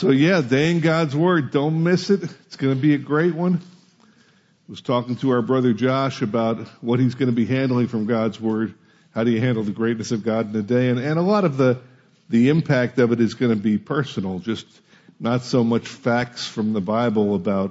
So yeah, Day in God's Word. Don't miss it. It's going to be a great one. I was talking to our brother Josh about what he's going to be handling from God's Word. How do you handle the greatness of God in a day? And a lot of the impact of it is going to be personal, just not so much facts from the Bible about,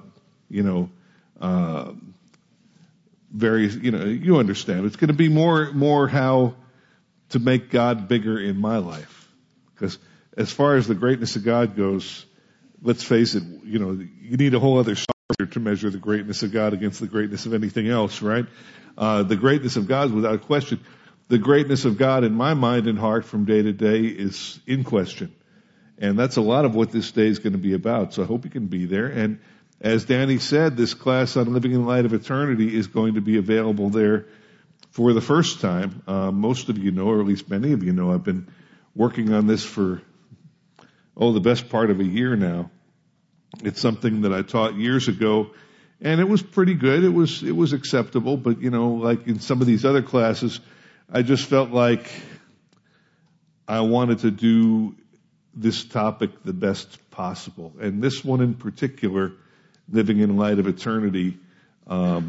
various, you understand. It's going to be more how to make God bigger in my life. Because as far as the greatness of God goes, let's face it, you need a whole other standard to measure the greatness of God against the greatness of anything else, right? The greatness of God, without question. The greatness of God in my mind and heart from day to day is in question. And that's a lot of what this day is going to be about. So I hope you can be there. And as Danny said, this class on Living in Light of Eternity is going to be available there for the first time. Most of you know, or at least many of you know, I've been working on this for, the best part of a year now. It's something that I taught years ago, and it was pretty good. It was acceptable, but like in some of these other classes, I just felt like I wanted to do this topic the best possible. And this one in particular, Living in Light of Eternity, I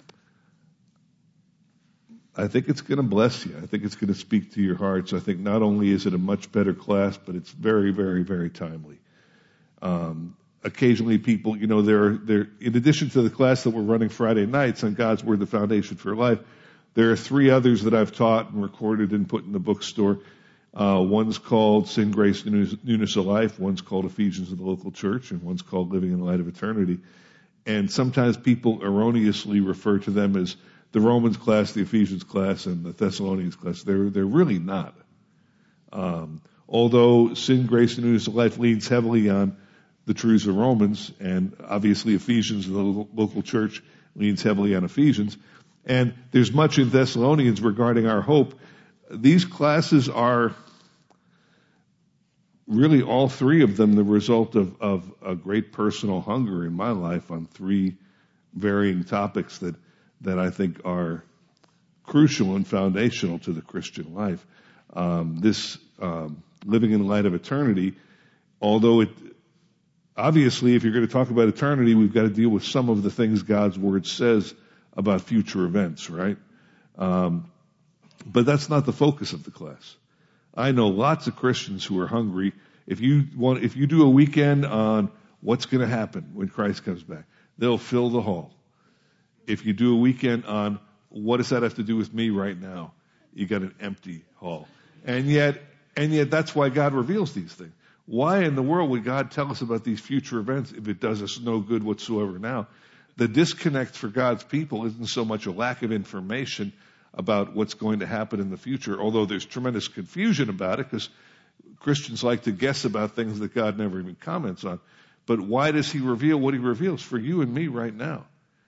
think it's going to bless you. I think it's going to speak to your hearts. I think not only is it a much better class, but it's very, very, very timely. Occasionally people, there in addition to the class that we're running Friday nights on God's Word, the Foundation for Life, there are 3 others that I've taught and recorded and put in the bookstore. One's called Sin, Grace, Newness of Life. One's called Ephesians of the Local Church, and one's called Living in the Light of Eternity. And sometimes people erroneously refer to them as the Romans class, the Ephesians class, and the Thessalonians class. They're really not. Although Sin, Grace, and Newness of Life leans heavily on the truths of Romans, and obviously Ephesians of the Local Church leans heavily on Ephesians, and there's much in Thessalonians regarding our hope. These classes are really all 3 of them the result of a great personal hunger in my life on 3 varying topics that I think are crucial and foundational to the Christian life. This Living in the Light of Eternity, although obviously if you're going to talk about eternity, we've got to deal with some of the things God's Word says about future events, right? But that's not the focus of the class. I know lots of Christians who are hungry. If you do a weekend on what's going to happen when Christ comes back, they'll fill the hall. If you do a weekend on what does that have to do with me right now, you got an empty hall. And yet that's why God reveals these things. Why in the world would God tell us about these future events if it does us no good whatsoever now? The disconnect for God's people isn't so much a lack of information about what's going to happen in the future, although there's tremendous confusion about it because Christians like to guess about things that God never even comments on. But why does He reveal what He reveals for you and me right now?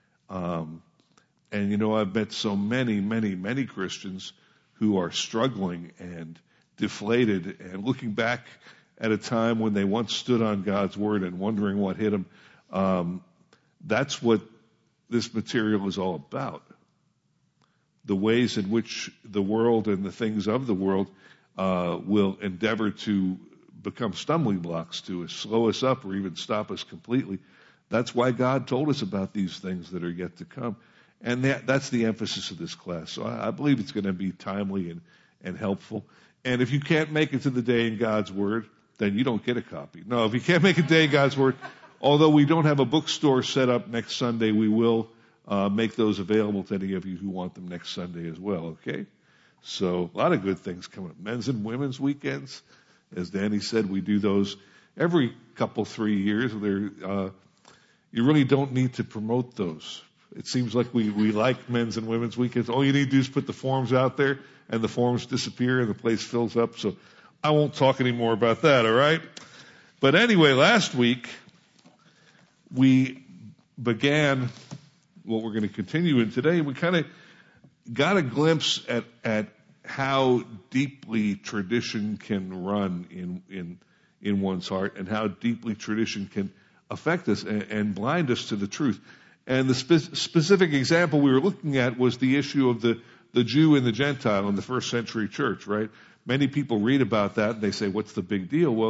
And I've met so many, many, many Christians who are struggling and deflated and looking back at a time when they once stood on God's Word and wondering what hit them. That's what this material is all about. The ways in which the world and the things of the world will endeavor to become stumbling blocks to us, slow us up, or even stop us completely. That's why God told us about these things that are yet to come. And that's the emphasis of this class. So I believe it's going to be timely and helpful. And if you can't make it to the Day in God's Word, then you don't get a copy. No, if you can't make a Day in God's Word, although we don't have a bookstore set up next Sunday, we will make those available to any of you who want them next Sunday as well, okay? So a lot of good things coming up. Men's and women's weekends. As Danny said, we do those every 3 years. You really don't need to promote those. It seems like we like men's and women's weekends. All you need to do is put the forms out there, and the forms disappear, and the place fills up. So I won't talk any more about that, all right? But anyway, last week, we began what we're going to continue in today. We kind of got a glimpse at how deeply tradition can run in one's heart and how deeply tradition can affect us and blind us to the truth. And the specific example we were looking at was the issue of the Jew and the Gentile in the first century church, right? Many people read about that and they say, what's the big deal? Well,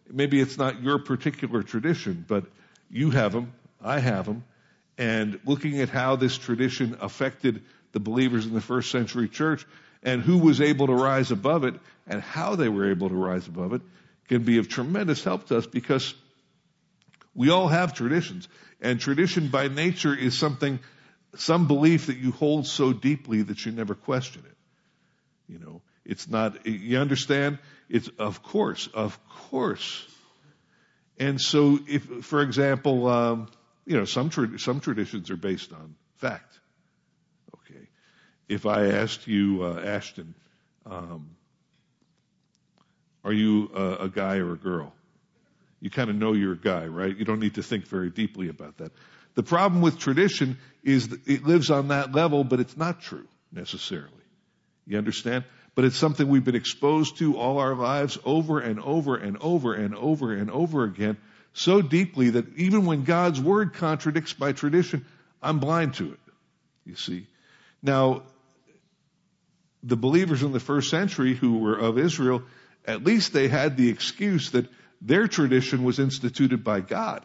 maybe it's not your particular tradition, but you have them, I have them, and looking at how this tradition affected the believers in the first century church and who was able to rise above it and how they were able to rise above it can be of tremendous help to us, because we all have traditions, and tradition by nature is some belief that you hold so deeply that you never question it. You know, it's not, you understand? It's of course. And so if, for example, some traditions are based on fact. Okay. If I asked you, Ashton, are you a guy or a girl? You kind of know you're a guy, right? You don't need to think very deeply about that. The problem with tradition is that it lives on that level, but it's not true necessarily. You understand? But it's something we've been exposed to all our lives over and over and over and over and over again, so deeply that even when God's word contradicts my tradition, I'm blind to it. You see? Now, the believers in the first century who were of Israel, at least they had the excuse that their tradition was instituted by God.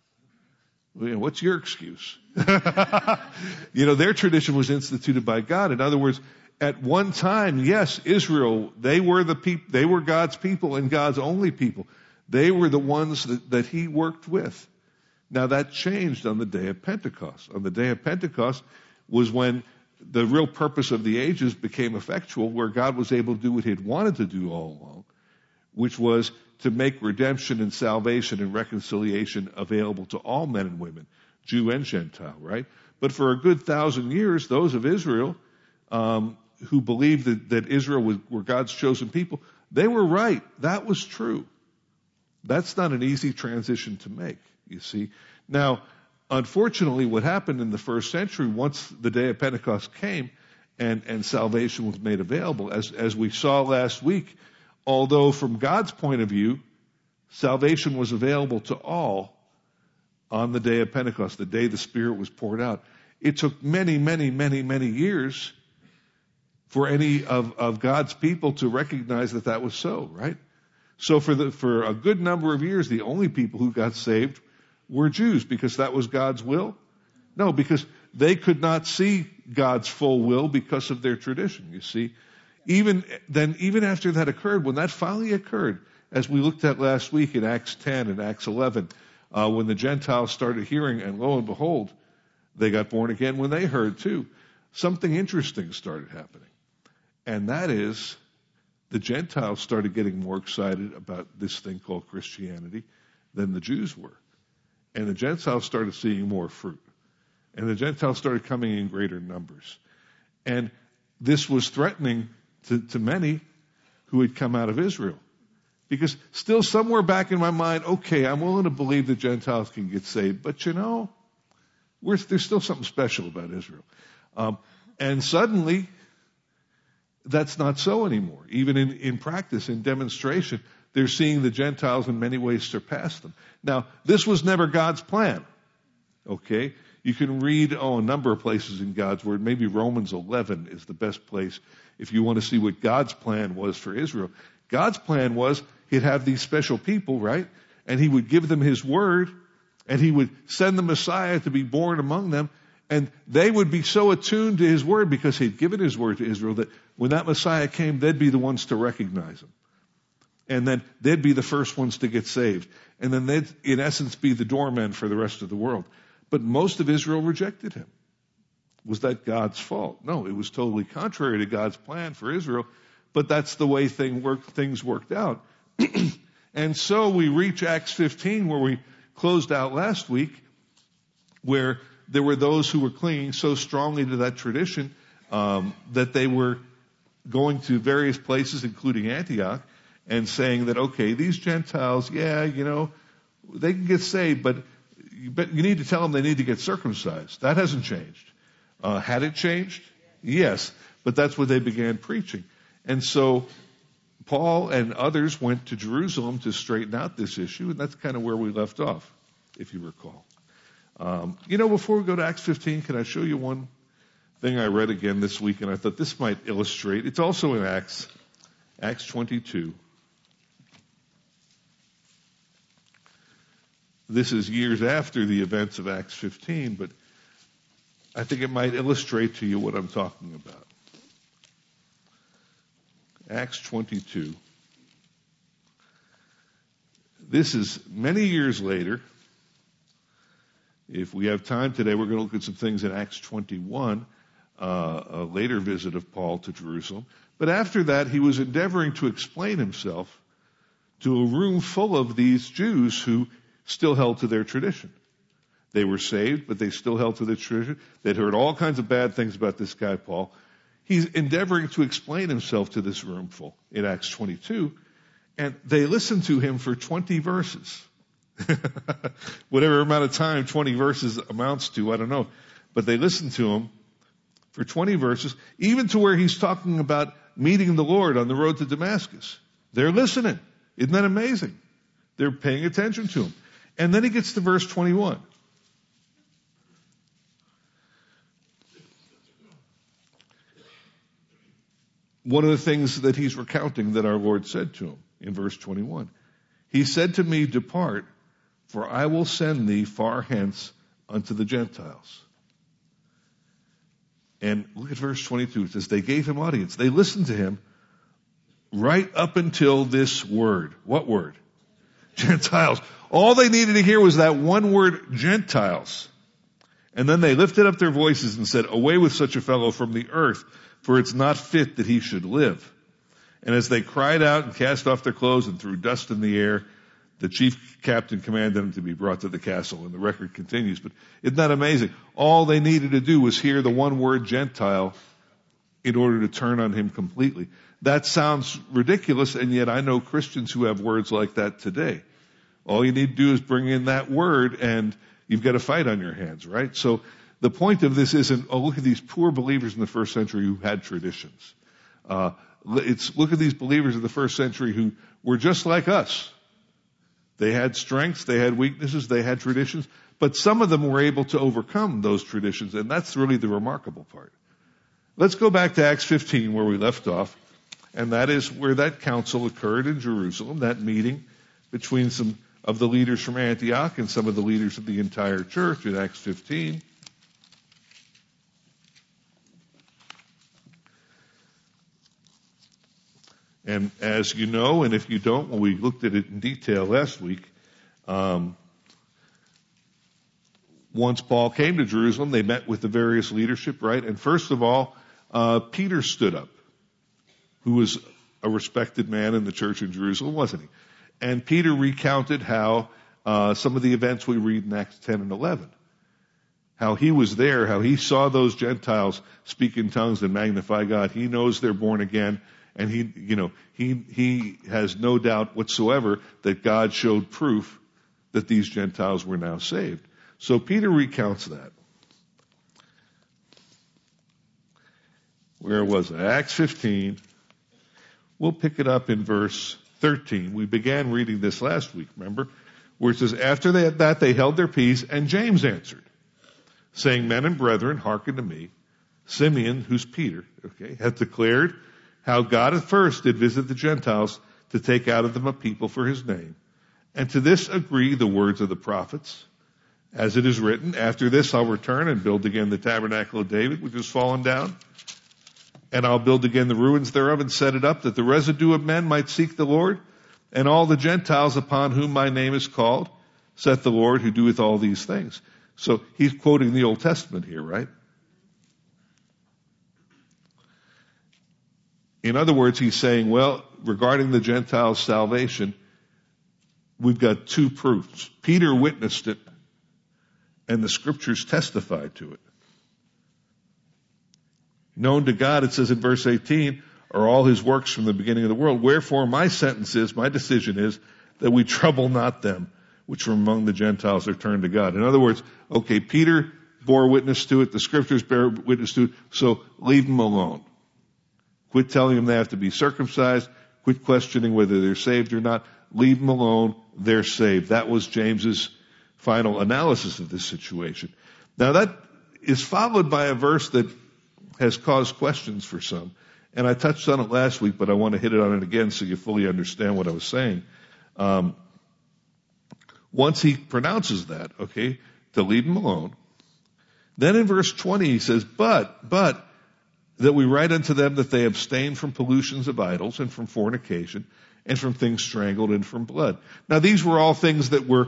What's your excuse? Their tradition was instituted by God. In other words, at one time, yes, Israel, they were God's people and God's only people. They were the ones that he worked with. Now that changed on the day of Pentecost. On the day of Pentecost was when the real purpose of the ages became effectual, where God was able to do what he had wanted to do all along, which was to make redemption and salvation and reconciliation available to all men and women, Jew and Gentile, right? But for a good 1,000 years, those of Israel, who believed that Israel were God's chosen people, they were right. That was true. That's not an easy transition to make, you see. Now, unfortunately, what happened in the first century, once the day of Pentecost came and salvation was made available, as we saw last week, although from God's point of view, salvation was available to all on the day of Pentecost, the day the Spirit was poured out. It took many, many, many, many years for any of God's people to recognize that was so, right? So for a good number of years, the only people who got saved were Jews, because that was God's will? No, because they could not see God's full will because of their tradition, you see. Even after that occurred, when that finally occurred, as we looked at last week in Acts 10 and Acts 11, when the Gentiles started hearing, and lo and behold, they got born again when they heard too. Something interesting started happening. And that is, the Gentiles started getting more excited about this thing called Christianity than the Jews were. And the Gentiles started seeing more fruit. And the Gentiles started coming in greater numbers. And this was threatening to many who had come out of Israel. Because still somewhere back in my mind, okay, I'm willing to believe the Gentiles can get saved, but there's still something special about Israel. And suddenly, that's not so anymore. Even in practice, in demonstration, they're seeing the Gentiles in many ways surpass them. Now, this was never God's plan. Okay? You can read a number of places in God's Word. Maybe Romans 11 is the best place if you want to see what God's plan was for Israel. God's plan was he'd have these special people, right? And he would give them his word, and he would send the Messiah to be born among them, and they would be so attuned to his word because he'd given his word to Israel that when that Messiah came, they'd be the ones to recognize him. And then they'd be the first ones to get saved. And then they'd, in essence, be the doormen for the rest of the world. But most of Israel rejected him. Was that God's fault? No, it was totally contrary to God's plan for Israel. But that's the way things worked out. And so we reach Acts 15, where we closed out last week, where there were those who were clinging so strongly to that tradition that they were going to various places, including Antioch, and saying that, okay, these Gentiles, they can get saved, but you need to tell them they need to get circumcised. That hasn't changed. Had it changed? Yes. But that's what they began preaching. And so Paul and others went to Jerusalem to straighten out this issue, and that's kind of where we left off, if you recall. Before we go to Acts 15, can I show you one thing I read again this week, and I thought this might illustrate. It's also in Acts 22. This is years after the events of Acts 15, but I think it might illustrate to you what I'm talking about. Acts 22. This is many years later. If we have time today, we're going to look at some things in Acts 21, a later visit of Paul to Jerusalem. But after that, he was endeavoring to explain himself to a room full of these Jews who still held to their tradition. They were saved, but they still held to their tradition. They'd heard all kinds of bad things about this guy, Paul. He's endeavoring to explain himself to this room full in Acts 22, and they listened to him for 20 verses. Whatever amount of time 20 verses amounts to, I don't know. But they listened to him for 20 verses, even to where he's talking about meeting the Lord on the road to Damascus. They're listening. Isn't that amazing? They're paying attention to him. And then he gets to verse 21. One of the things that he's recounting that our Lord said to him in verse 21. He said to me, "Depart, for I will send thee far hence unto the Gentiles." And look at verse 22. It says, they gave him audience. They listened to him right up until this word. What word? Gentiles. All they needed to hear was that one word, Gentiles. And then they lifted up their voices and said, "Away with such a fellow from the earth, for it's not fit that he should live." And as they cried out and cast off their clothes and threw dust in the air, the chief captain commanded them to be brought to the castle. And the record continues. But isn't that amazing? All they needed to do was hear the one word Gentile in order to turn on him completely. That sounds ridiculous, and yet I know Christians who have words like that today. All you need to do is bring in that word, and you've got a fight on your hands, right? So the point of this isn't, oh, look at these poor believers in the first century who had traditions. It's look at these believers of the first century who were just like us. They had strengths, they had weaknesses, they had traditions, but some of them were able to overcome those traditions, and that's really the remarkable part. Let's go back to Acts 15 where we left off, and that is where that council occurred in Jerusalem, that meeting between some of the leaders from Antioch and some of the leaders of the entire church in Acts 15. And as you know, and if you don't, well, we looked at it in detail last week. Once Paul came to Jerusalem, they met with the various leadership, right? And first of all, Peter stood up, who was a respected man in the church in Jerusalem, wasn't he? And Peter recounted how some of the events we read in Acts 10 and 11. How he was there, how he saw those Gentiles speak in tongues and magnify God. He knows they're born again. And he has no doubt whatsoever that God showed proof that these Gentiles were now saved. So Peter recounts that. Where was it? Acts 15. We'll pick it up in verse 13. We began reading this last week, remember? Where it says, after that they held their peace, and James answered, saying, "Men and brethren, hearken to me. Simeon," who's Peter, hath declared how God at first did visit the Gentiles to take out of them a people for his name. And to this agree the words of the prophets. As it is written, after this I'll return and build again the tabernacle of David, which has fallen down. And I'll build again the ruins thereof and set it up, that the residue of men might seek the Lord. And all the Gentiles upon whom my name is called, saith the Lord who doeth all these things. So he's quoting the Old Testament here, right? In other words, he's saying, well, regarding the Gentiles' salvation, we've got two proofs. Peter witnessed it, and the scriptures testified to it. Known to God, it says in verse 18, are all his works from the beginning of the world. Wherefore my sentence is, my decision is, that we trouble not them which from among the Gentiles are turned to God. In other words, okay, Peter bore witness to it, the scriptures bear witness to it, so leave them alone. Quit telling them they have to be circumcised. Quit questioning whether they're saved or not. Leave them alone. They're saved. That was James's final analysis of this situation. Now that is followed by a verse that has caused questions for some. And I touched on it last week, but I want to hit it on it again so you fully understand what I was saying. once he pronounces that, okay, to leave them alone. Then in verse 20 he says, but, that we write unto them that they abstain from pollutions of idols and from fornication and from things strangled and from blood. Now these were all things that were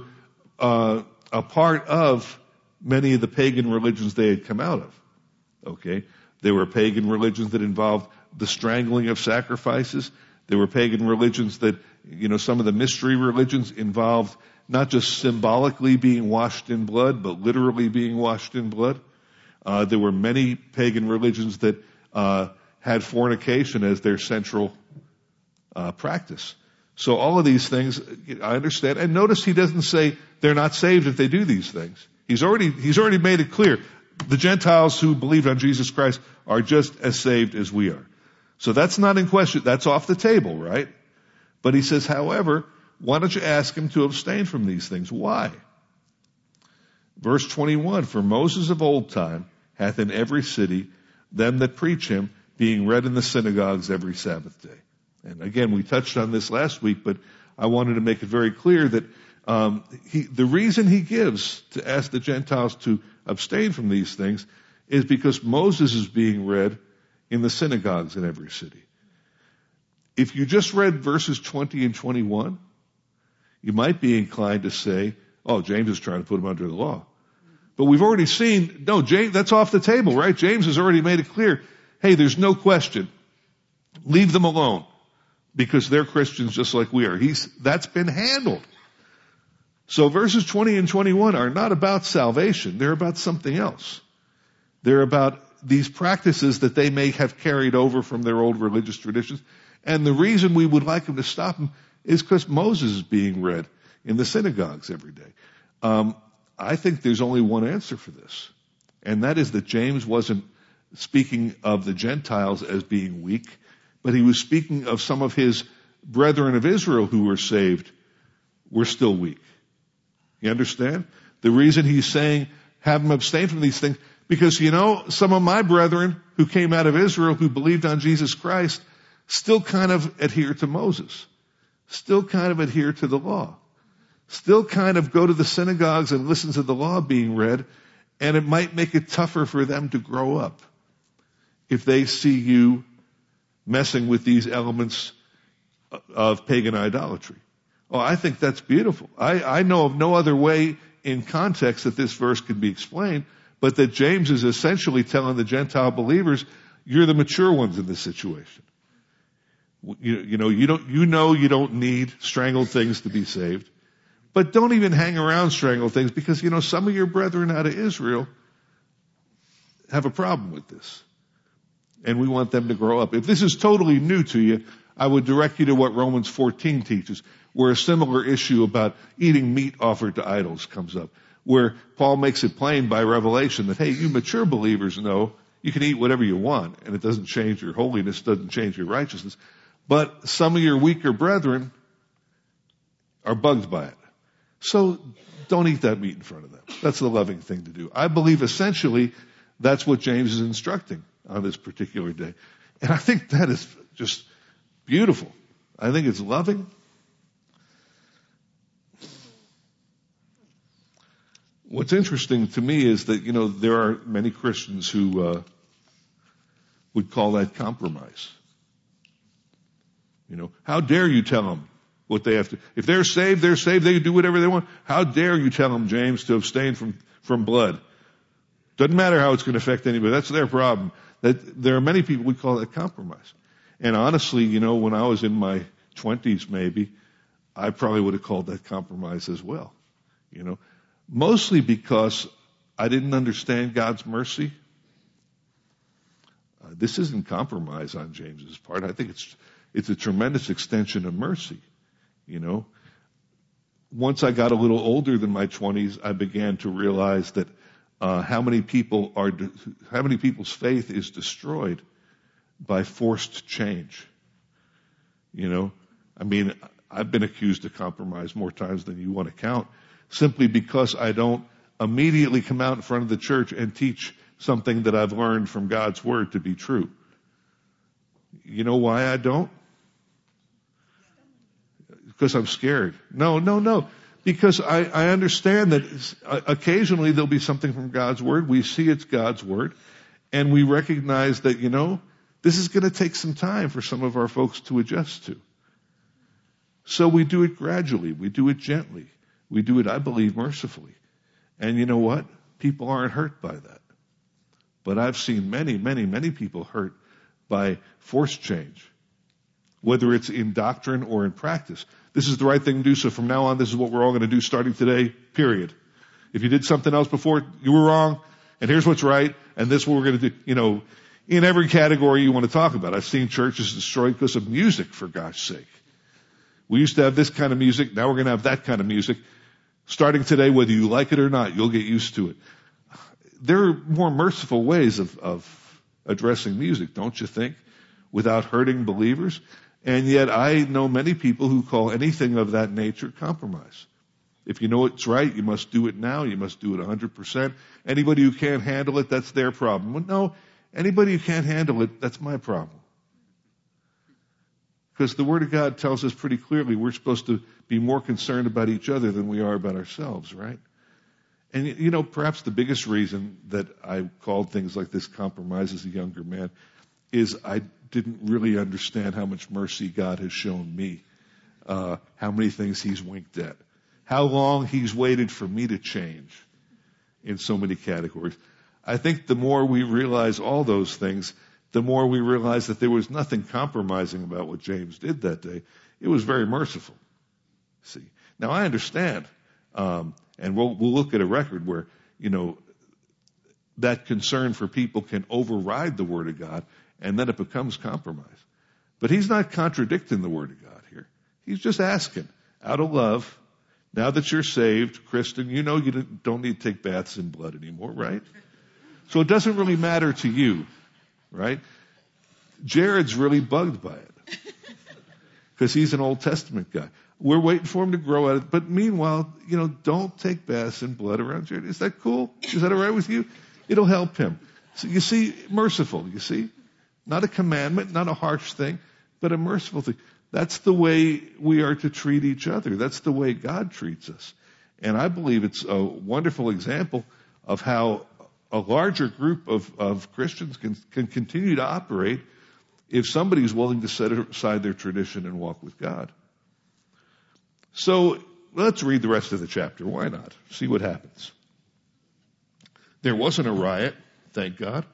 a part of many of the pagan religions they had come out of. Okay? There were pagan religions that involved the strangling of sacrifices. There were pagan religions that, some of the mystery religions involved not just symbolically being washed in blood, but literally being washed in blood. There were many pagan religions that had fornication as their central practice. So all of these things, I understand. And notice he doesn't say they're not saved if they do these things. He's already made it clear. The Gentiles who believed on Jesus Christ are just as saved as we are. So that's not in question. That's off the table, right? But he says, however, why don't you ask him to abstain from these things? Why? Verse 21, for Moses of old time hath in every city them that preach him, being read in the synagogues every Sabbath day. And again, we touched on this last week, but I wanted to make it very clear that the reason he gives to ask the Gentiles to abstain from these things is because Moses is being read in the synagogues in every city. If you just read verses 20 and 21, you might be inclined to say, oh, James is trying to put them under the law. But we've already seen, no, James, that's off the table, right? James has already made it clear, hey, there's no question. Leave them alone because they're Christians just like we are. That's been handled. So verses 20 and 21 are not about salvation. They're about something else. They're about these practices that they may have carried over from their old religious traditions. And the reason we would like them to stop them is because Moses is being read in the synagogues every day. I think there's only one answer for this. And that is that James wasn't speaking of the Gentiles as being weak, but he was speaking of some of his brethren of Israel who were saved were still weak. You understand? The reason he's saying have them abstain from these things, because some of my brethren who came out of Israel who believed on Jesus Christ still kind of adhere to Moses, still kind of adhere to the law, still kind of go to the synagogues and listen to the law being read, and it might make it tougher for them to grow up if they see you messing with these elements of pagan idolatry. Oh, I think that's beautiful. I know of no other way in context that this verse can be explained, but that James is essentially telling the Gentile believers, you're the mature ones in this situation. You don't need strangled things to be saved, but don't even hang around strangled things because, some of your brethren out of Israel have a problem with this. And we want them to grow up. If this is totally new to you, I would direct you to what Romans 14 teaches, where a similar issue about eating meat offered to idols comes up, where Paul makes it plain by revelation that, hey, you mature believers know you can eat whatever you want, and it doesn't change your holiness, doesn't change your righteousness. But some of your weaker brethren are bugged by it. So don't eat that meat in front of them. That's the loving thing to do. I believe essentially that's what James is instructing on this particular day. And I think that is just beautiful. I think it's loving. What's interesting to me is that, there are many Christians who would call that compromise. How dare you tell them what they have to, if they're saved, they can do whatever they want. How dare you tell them, James, to abstain from blood? Doesn't matter how it's going to affect anybody. That's their problem. That there are many people would call that compromise. And honestly, when I was in my 20s maybe, I probably would have called that compromise as well. Mostly because I didn't understand God's mercy. This isn't compromise on James's part. I think it's a tremendous extension of mercy. Once I got a little older than my 20s, I began to realize that how many people's faith is destroyed by forced change. I've been accused of compromise more times than you want to count, simply because I don't immediately come out in front of the church and teach something that I've learned from God's Word to be true. You know why I don't? Because I'm scared. No. Because I understand that occasionally there'll be something from God's Word. We see it's God's Word. And we recognize that, this is going to take some time for some of our folks to adjust to. So we do it gradually. We do it gently. We do it, I believe, mercifully. And you know what? People aren't hurt by that. But I've seen many, many, many people hurt by forced change, whether it's in doctrine or in practice. This is the right thing to do, so from now on, this is what we're all going to do starting today, period. If you did something else before, you were wrong, and here's what's right, and this is what we're going to do. In every category you want to talk about. I've seen churches destroyed because of music, for gosh sake. We used to have this kind of music, now we're going to have that kind of music. Starting today, whether you like it or not, you'll get used to it. There are more merciful ways of addressing music, don't you think, without hurting believers? And yet I know many people who call anything of that nature compromise. If you know it's right, you must do it now. You must do it 100%. Anybody who can't handle it, that's their problem. Well, no, anybody who can't handle it, that's my problem. Because the Word of God tells us pretty clearly we're supposed to be more concerned about each other than we are about ourselves, right? And, perhaps the biggest reason that I called things like this compromise as a younger man is I didn't really understand how much mercy God has shown me, how many things He's winked at, how long He's waited for me to change in so many categories. I think the more we realize all those things, the more we realize that there was nothing compromising about what James did that day. It was very merciful. See, now I understand, and we'll look at a record where, that concern for people can override the Word of God, and then it becomes compromise. But he's not contradicting the Word of God here. He's just asking, out of love, now that you're saved, Kristen, you don't need to take baths in blood anymore, right? So it doesn't really matter to you, right? Jared's really bugged by it because he's an Old Testament guy. We're waiting for him to grow out of it. But meanwhile, don't take baths in blood around Jared. Is that cool? Is that all right with you? It'll help him. So you see, merciful, you see? Not a commandment, not a harsh thing, but a merciful thing. That's the way we are to treat each other. That's the way God treats us. And I believe it's a wonderful example of how a larger group of Christians can continue to operate if somebody's willing to set aside their tradition and walk with God. So let's read the rest of the chapter. Why not? See what happens. There wasn't a riot, thank God.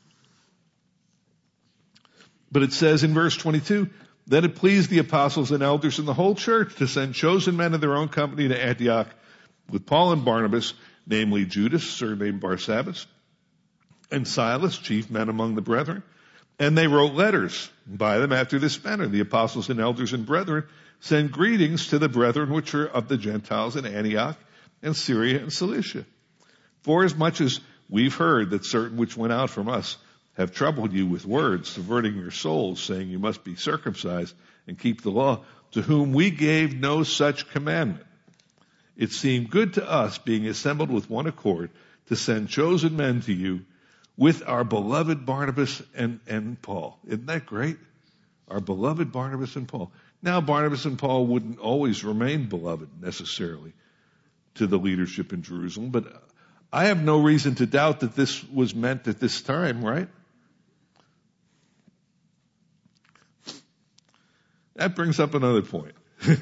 But it says in verse 22, then it pleased the apostles and elders and the whole church to send chosen men of their own company to Antioch with Paul and Barnabas, namely Judas, surnamed Barsabbas, and Silas, chief men among the brethren. And they wrote letters by them after this manner. The apostles and elders and brethren send greetings to the brethren which are of the Gentiles in Antioch and Syria and Cilicia. For as much as we've heard that certain which went out from us have troubled you with words, subverting your souls, saying you must be circumcised and keep the law, to whom we gave no such commandment. It seemed good to us, being assembled with one accord, to send chosen men to you with our beloved Barnabas and Paul. Isn't that great? Our beloved Barnabas and Paul. Now, Barnabas and Paul wouldn't always remain beloved necessarily to the leadership in Jerusalem, but I have no reason to doubt that this was meant at this time, right? That brings up another point.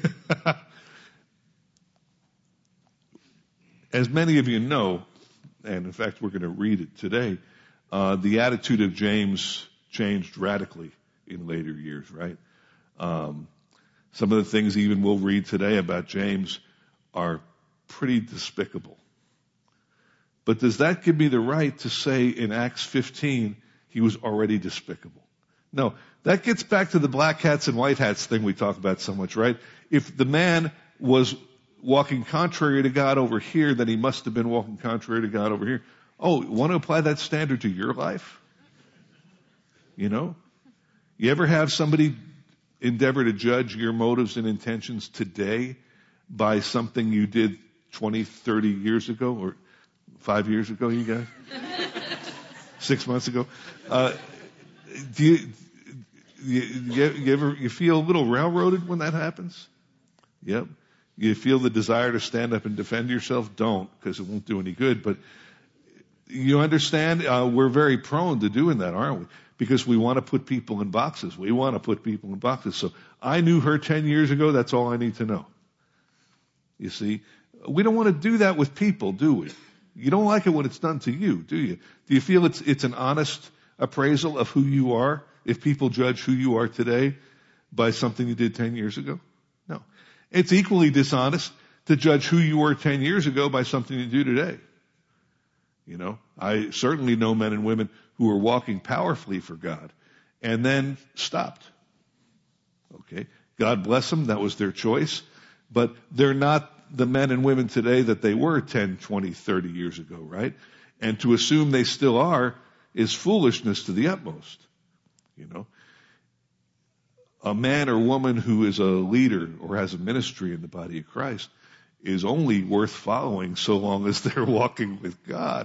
As many of you know, and in fact we're going to read it today, the attitude of James changed radically in later years, right? Some of the things even we'll read today about James are pretty despicable. But does that give me the right to say in Acts 15 he was already despicable? No, that gets back to the black hats and white hats thing we talk about so much, right? If the man was walking contrary to God over here, then he must have been walking contrary to God over here. Oh, want to apply that standard to your life? You ever have somebody endeavor to judge your motives and intentions today by something you did 20, 30 years ago or 5 years ago, you guys? 6 months ago? Do you feel a little railroaded when that happens? Yep. You feel the desire to stand up and defend yourself? Don't, because it won't do any good. But you understand, we're very prone to doing that, aren't we? Because we want to put people in boxes. We want to put people in boxes. So I knew her 10 years ago. That's all I need to know. You see, we don't want to do that with people, do we? You don't like it when it's done to you, do you? Do you feel it's an honest appraisal of who you are if people judge who you are today by something you did 10 years ago? No. It's equally dishonest to judge who you were 10 years ago by something you do today. You know, I certainly know men and women who are walking powerfully for God and then stopped. Okay. God bless them. That was their choice. But they're not the men and women today that they were 10, 20, 30 years ago, right? And to assume they still are is foolishness to the utmost. You know, a man or woman who is a leader or has a ministry in the body of Christ is only worth following so long as they're walking with God.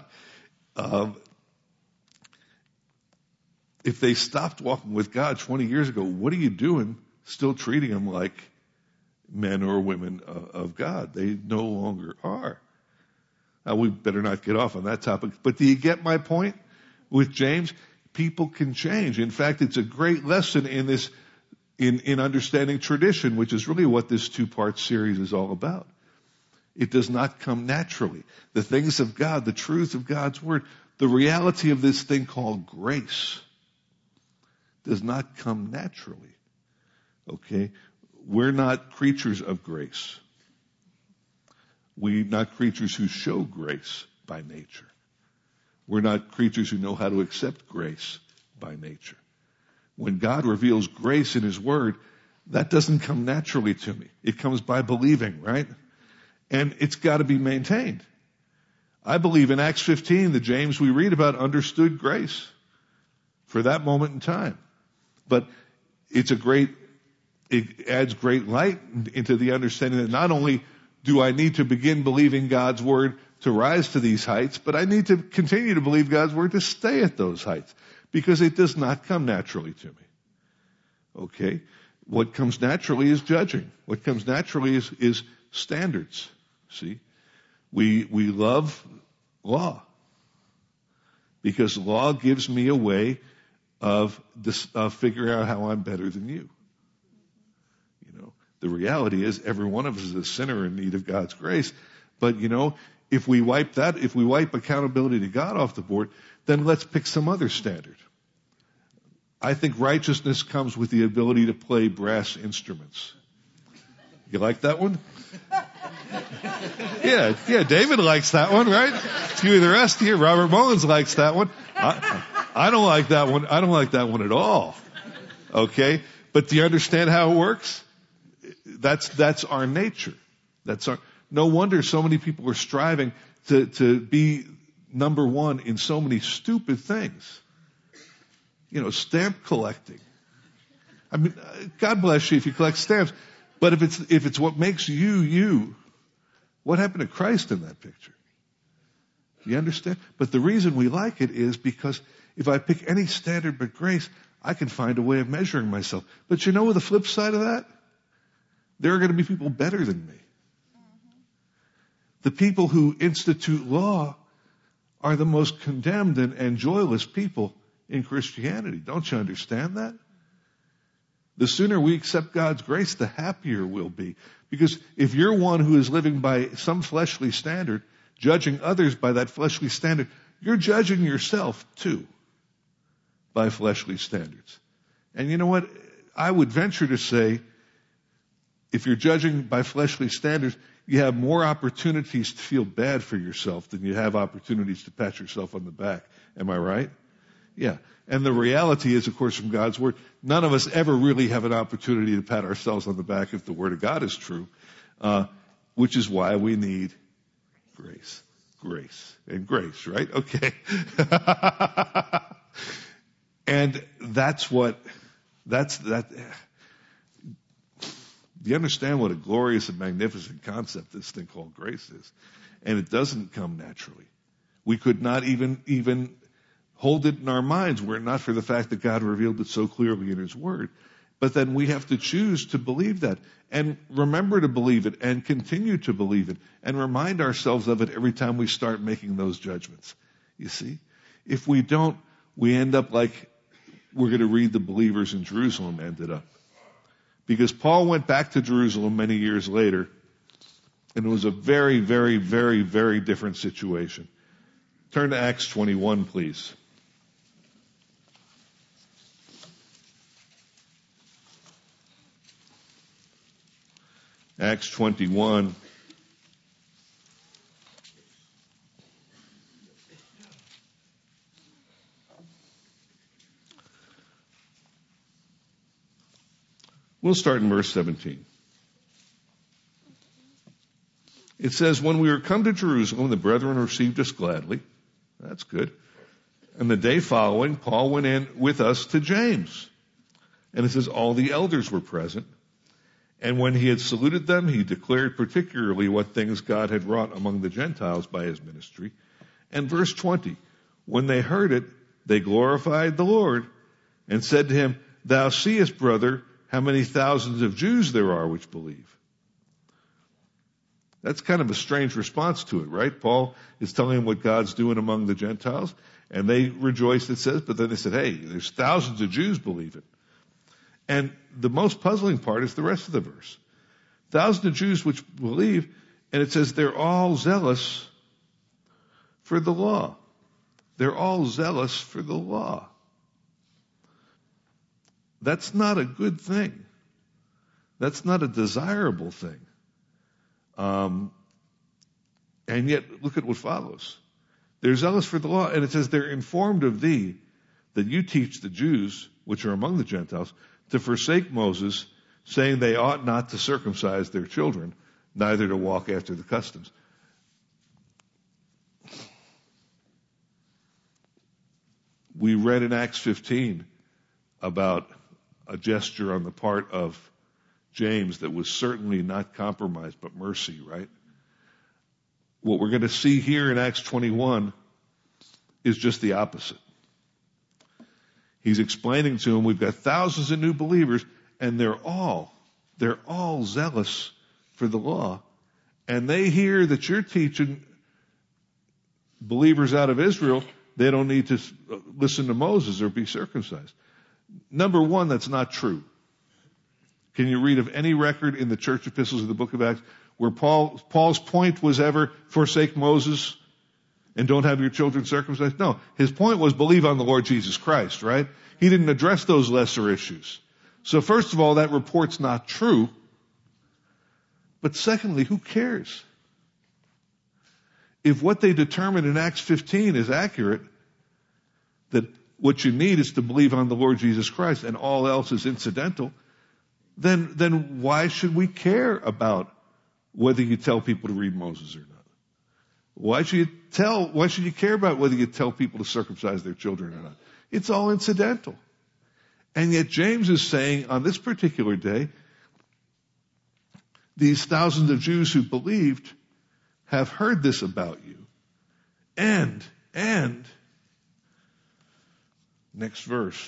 If they stopped walking with God 20 years ago, what are you doing still treating them like men or women of God? They no longer are. We better not get off on that topic. But do you get my point with James? People can change. In fact, it's a great lesson in this, in understanding tradition, which is really what this 2-part series is all about. It does not come naturally. The things of God, the truth of God's Word, the reality of this thing called grace does not come naturally. Okay? We're not creatures of grace. We're not creatures who show grace by nature. We're not creatures who know how to accept grace by nature. When God reveals grace in His Word, that doesn't come naturally to me. It comes by believing, right? And it's got to be maintained. I believe in Acts 15, the James we read about understood grace for that moment in time. But it adds great light into the understanding that not only do I need to begin believing God's Word to rise to these heights, but I need to continue to believe God's Word to stay at those heights, because it does not come naturally to me. Okay? What comes naturally is judging. What comes naturally is standards. See? We love law because law gives me a way of figuring out how I'm better than you. You know, the reality is every one of us is a sinner in need of God's grace. But, you know, if we wipe accountability to God off the board, then let's pick some other standard. I think righteousness comes with the ability to play brass instruments. You like that one? Yeah, David likes that one, right? A few of the rest here, Robert Mullins likes that one. I don't like that one. I don't like that one at all. Okay? But do you understand how it works? That's our nature. No wonder so many people are striving to be number one in so many stupid things. You know, stamp collecting. I mean, God bless you if you collect stamps. But if it's what makes you, what happened to Christ in that picture? You understand? But the reason we like it is because if I pick any standard but grace, I can find a way of measuring myself. But you know the flip side of that? There are going to be people better than me. The people who institute law are the most condemned and joyless people in Christianity. Don't you understand that? The sooner we accept God's grace, the happier we'll be. Because if you're one who is living by some fleshly standard, judging others by that fleshly standard, you're judging yourself too by fleshly standards. And you know what? I would venture to say, if you're judging by fleshly standards, you have more opportunities to feel bad for yourself than you have opportunities to pat yourself on the back. Am I right? Yeah. And the reality is, of course, from God's Word, none of us ever really have an opportunity to pat ourselves on the back if the Word of God is true, which is why we need grace. Grace. And grace, right? Okay. And that's that. Do you understand what a glorious and magnificent concept this thing called grace is? And it doesn't come naturally. We could not even hold it in our minds were it not for the fact that God revealed it so clearly in His Word. But then we have to choose to believe that and remember to believe it and continue to believe it and remind ourselves of it every time we start making those judgments. You see? If we don't, we end up like we're going to read the believers in Jerusalem ended up. Because Paul went back to Jerusalem many years later, and it was a very, very, very, very different situation. Turn to Acts 21, please. Acts 21. We'll start in verse 17. It says, when we were come to Jerusalem, the brethren received us gladly. That's good. And the day following, Paul went in with us to James. And it says, all the elders were present. And when he had saluted them, he declared particularly what things God had wrought among the Gentiles by his ministry. And verse 20, when they heard it, they glorified the Lord and said to him, thou seest, brother, how many thousands of Jews there are which believe. That's kind of a strange response to it, right? Paul is telling them what God's doing among the Gentiles, and they rejoiced, it says, but then they said, hey, there's thousands of Jews believe it. And the most puzzling part is the rest of the verse. Thousands of Jews which believe, and it says they're all zealous for the law. They're all zealous for the law. That's not a good thing. That's not a desirable thing. And yet, look at what follows. They're zealous for the law, and it says they're informed of thee, that you teach the Jews, which are among the Gentiles, to forsake Moses, saying they ought not to circumcise their children, neither to walk after the customs. We read in Acts 15 about a gesture on the part of James that was certainly not compromise, but mercy, right? What we're going to see here in Acts 21 is just the opposite. He's explaining to them, we've got thousands of new believers, and they're all zealous for the law. And they hear that you're teaching believers out of Israel, they don't need to listen to Moses or be circumcised. Number one, that's not true. Can you read of any record in the church epistles of the book of Acts where Paul's point was ever forsake Moses and don't have your children circumcised? No. His point was believe on the Lord Jesus Christ, right? He didn't address those lesser issues. So first of all, that report's not true. But secondly, who cares? If what they determined in Acts 15 is accurate, that what you need is to believe on the Lord Jesus Christ and all else is incidental, then why should we care about whether you tell people to read Moses or not? Why should you care about whether you tell people to circumcise their children or not? It's all incidental. And yet James is saying on this particular day, these thousands of Jews who believed have heard this about you. And, next verse.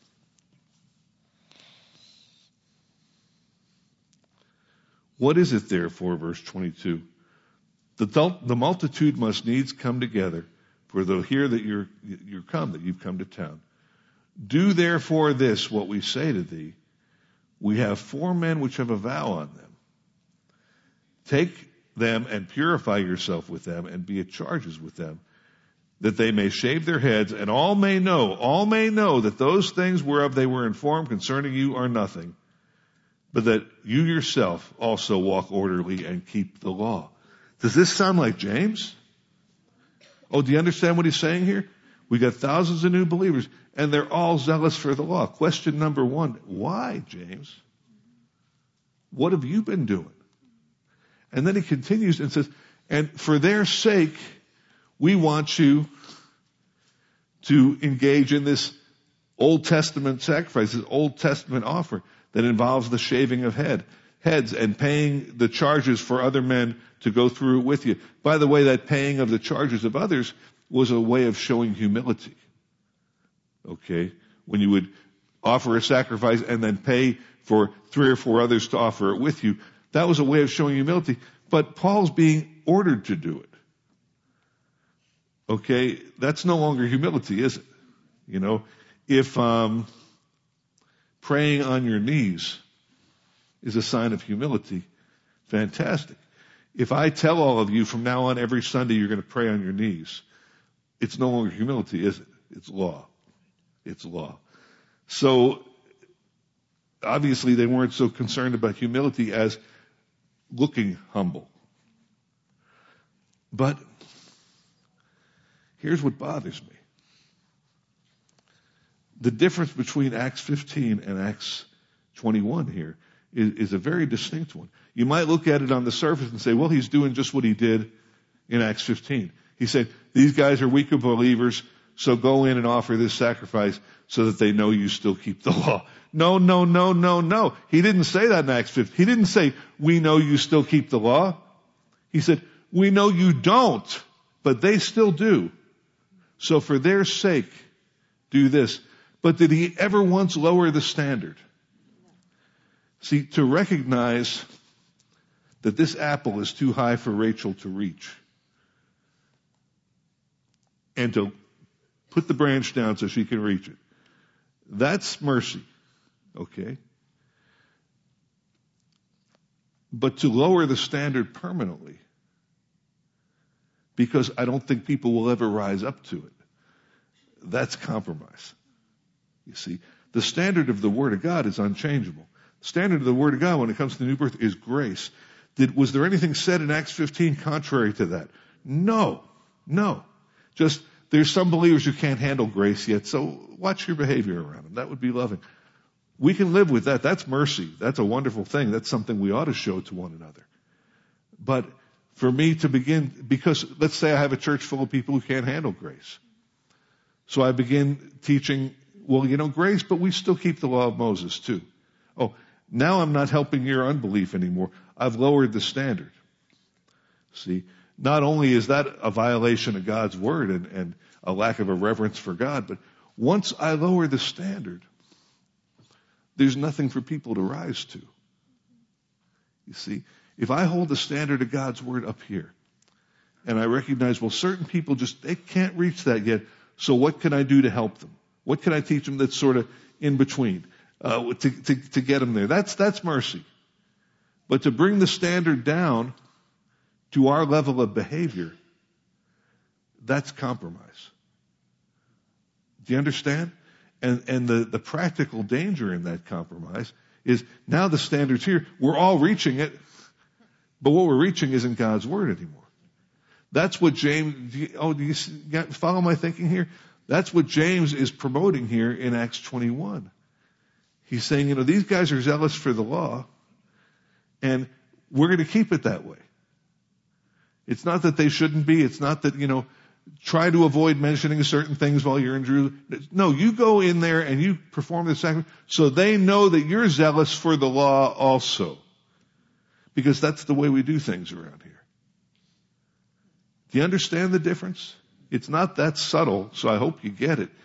What is it therefore, verse 22? The multitude must needs come together, for they'll hear that you're come, that you've come to town. Do therefore this, what we say to thee. We have 4 men which have a vow on them. Take them and purify yourself with them and be at charges with them, that they may shave their heads, and all may know that those things whereof they were informed concerning you are nothing, but that you yourself also walk orderly and keep the law. Does this sound like James? Oh, do you understand what he's saying here? We got thousands of new believers, and they're all zealous for the law. Question number 1, why, James? What have you been doing? And then he continues and says, and for their sake, we want you to engage in this Old Testament sacrifice, this Old Testament offering that involves the shaving of heads and paying the charges for other men to go through it with you. By the way, that paying of the charges of others was a way of showing humility. Okay? When you would offer a sacrifice and then pay for 3 or 4 others to offer it with you. That was a way of showing humility. But Paul's being ordered to do it. Okay? That's no longer humility, is it? You know, if praying on your knees is a sign of humility, fantastic. If I tell all of you from now on every Sunday you're going to pray on your knees, it's no longer humility, is it? It's law. It's law. So, obviously they weren't so concerned about humility as looking humble. But here's what bothers me. The difference between Acts 15 and Acts 21 here is a very distinct one. You might look at it on the surface and say, well, he's doing just what he did in Acts 15. He said, these guys are weaker believers, so go in and offer this sacrifice so that they know you still keep the law. No, no, no, no, no. He didn't say that in Acts 15. He didn't say, we know you still keep the law. He said, we know you don't, but they still do. So for their sake, do this. But did he ever once lower the standard? See, to recognize that this apple is too high for Rachel to reach, and to put the branch down so she can reach it, that's mercy. Okay? But to lower the standard permanently, because I don't think people will ever rise up to it, that's compromise. You see, the standard of the Word of God is unchangeable. The standard of the Word of God when it comes to new birth is grace. Was there anything said in Acts 15 contrary to that? No. Just, there's some believers who can't handle grace yet, so watch your behavior around them. That would be loving. We can live with that. That's mercy. That's a wonderful thing. That's something we ought to show to one another. But for me to begin, because let's say I have a church full of people who can't handle grace. So I begin teaching, well, grace, but we still keep the law of Moses too. Oh, now I'm not helping your unbelief anymore. I've lowered the standard. See, not only is that a violation of God's word and a lack of a reverence for God, but once I lower the standard, there's nothing for people to rise to. You see, if I hold the standard of God's word up here, and I recognize, well, certain people they can't reach that yet, so what can I do to help them? What can I teach them that's sort of in between, to get them there? That's mercy. But to bring the standard down to our level of behavior, that's compromise. Do you understand? And the practical danger in that compromise is now the standard's here. We're all reaching it, but what we're reaching isn't God's word anymore. That's what James, do you follow my thinking here? That's what James is promoting here in Acts 21. He's saying, these guys are zealous for the law, and we're going to keep it that way. It's not that they shouldn't be. It's not that, try to avoid mentioning certain things while you're in Jerusalem. No, you go in there and you perform the sacrifice so they know that you're zealous for the law also. Because that's the way we do things around here. Do you understand the difference? It's not that subtle, so I hope you get it.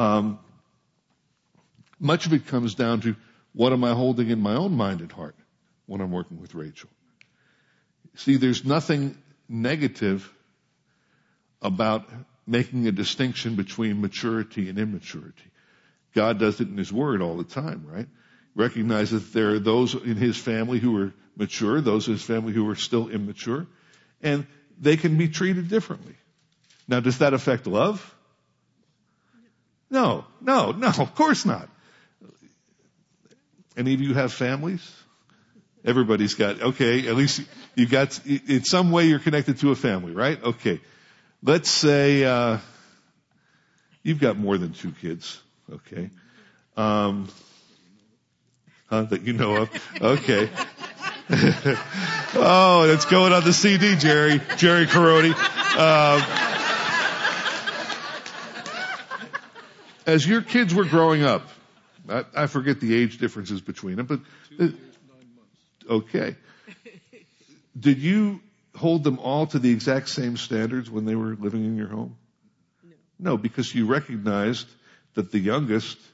Much of it comes down to what am I holding in my own mind and heart when I'm working with Rachel. See, there's nothing negative about making a distinction between maturity and immaturity. God does it in His Word all the time, right? Recognizes that there are those in His family who are mature, those in His family who are still immature, and they can be treated differently. Now, does that affect love? No, of course not. Any of you have families? Everybody's got, okay, at least you got, in some way you're connected to a family, right? Okay. Let's say, you've got more than 2 kids, okay? That you know of. Okay. Oh, that's going on the CD, Jerry Carodi. As your kids were growing up, I forget the age differences between them, but 2 years, 9 months. Okay. Did you hold them all to the exact same standards when they were living in your home? No, because you recognized that the youngest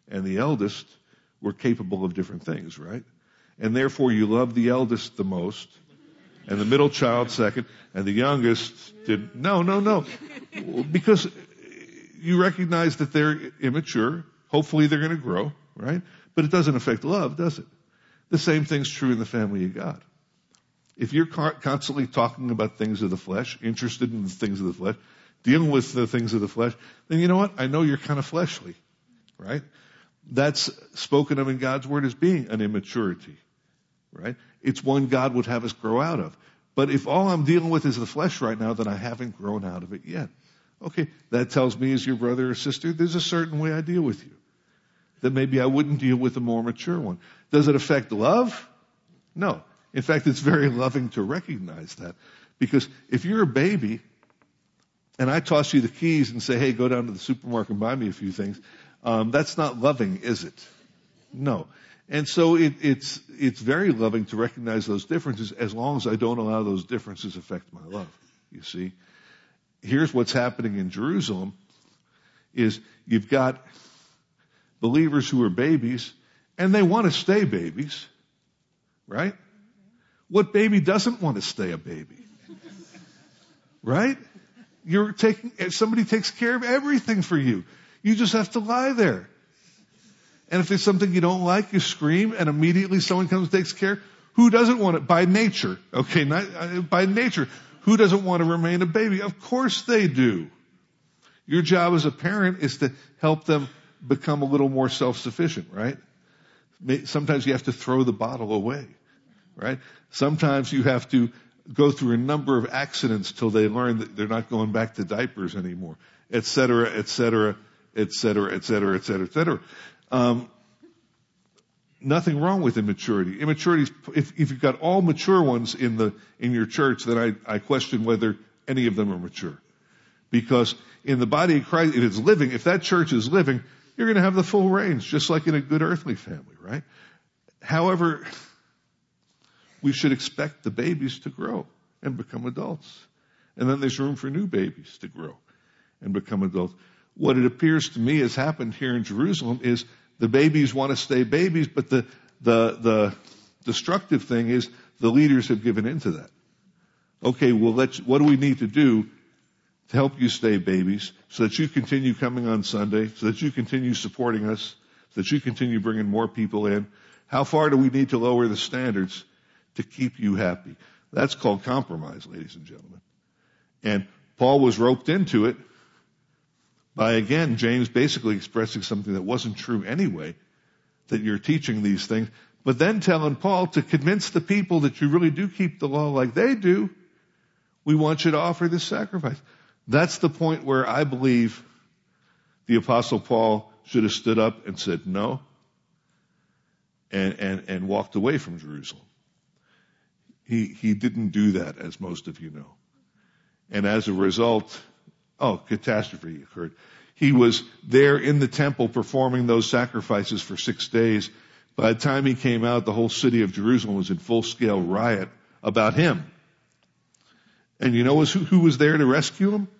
and the eldest were capable of different things, right? And therefore you love the eldest the most, and the middle child second, and the youngest did. No. Because you recognize that they're immature. Hopefully they're going to grow, right? But it doesn't affect love, does it? The same thing's true in the family of God. If you're constantly talking about things of the flesh, interested in the things of the flesh, dealing with the things of the flesh, then you know what? I know you're kind of fleshly, right? That's spoken of in God's word as being an immaturity, right? It's one God would have us grow out of. But if all I'm dealing with is the flesh right now, then I haven't grown out of it yet. Okay, that tells me as your brother or sister, there's a certain way I deal with you that maybe I wouldn't deal with a more mature one. Does it affect love? No. In fact, it's very loving to recognize that. Because if you're a baby and I toss you the keys and say, hey, go down to the supermarket and buy me a few things, that's not loving, is it? No. And so it's very loving to recognize those differences as long as I don't allow those differences affect my love, you see. Here's what's happening in Jerusalem is you've got believers who are babies and they want to stay babies, right? What baby doesn't want to stay a baby? Right? Somebody takes care of everything for you. You just have to lie there. And if there's something you don't like, you scream and immediately someone comes and takes care. Who doesn't want it? By nature. Okay, by nature. Who doesn't want to remain a baby? Of course they do. Your job as a parent is to help them become a little more self-sufficient, right? Sometimes you have to throw the bottle away, right? Sometimes you have to go through a number of accidents till they learn that they're not going back to diapers anymore, et cetera, et cetera, et cetera, et cetera, et cetera, et cetera. Nothing wrong with immaturity. Immaturity, if you've got all mature ones in your church, then I question whether any of them are mature. Because in the body of Christ, if that church is living, you're going to have the full range, just like in a good earthly family, right? However, we should expect the babies to grow and become adults. And then there's room for new babies to grow and become adults. What it appears to me has happened here in Jerusalem is the babies want to stay babies, but the destructive thing is the leaders have given into that. Okay, well, what do we need to do to help you stay babies so that you continue coming on Sunday, so that you continue supporting us, so that you continue bringing more people in? How far do we need to lower the standards to keep you happy? That's called compromise, ladies and gentlemen. And Paul was roped into it by, again, James basically expressing something that wasn't true anyway, that you're teaching these things, but then telling Paul to convince the people that you really do keep the law like they do, we want you to offer this sacrifice. That's the point where I believe the Apostle Paul should have stood up and said no and walked away from Jerusalem. He didn't do that, as most of you know. And as a result, catastrophe occurred. He was there in the temple performing those sacrifices for 6 days. By the time he came out, the whole city of Jerusalem was in full-scale riot about him. And you know who was there to rescue him?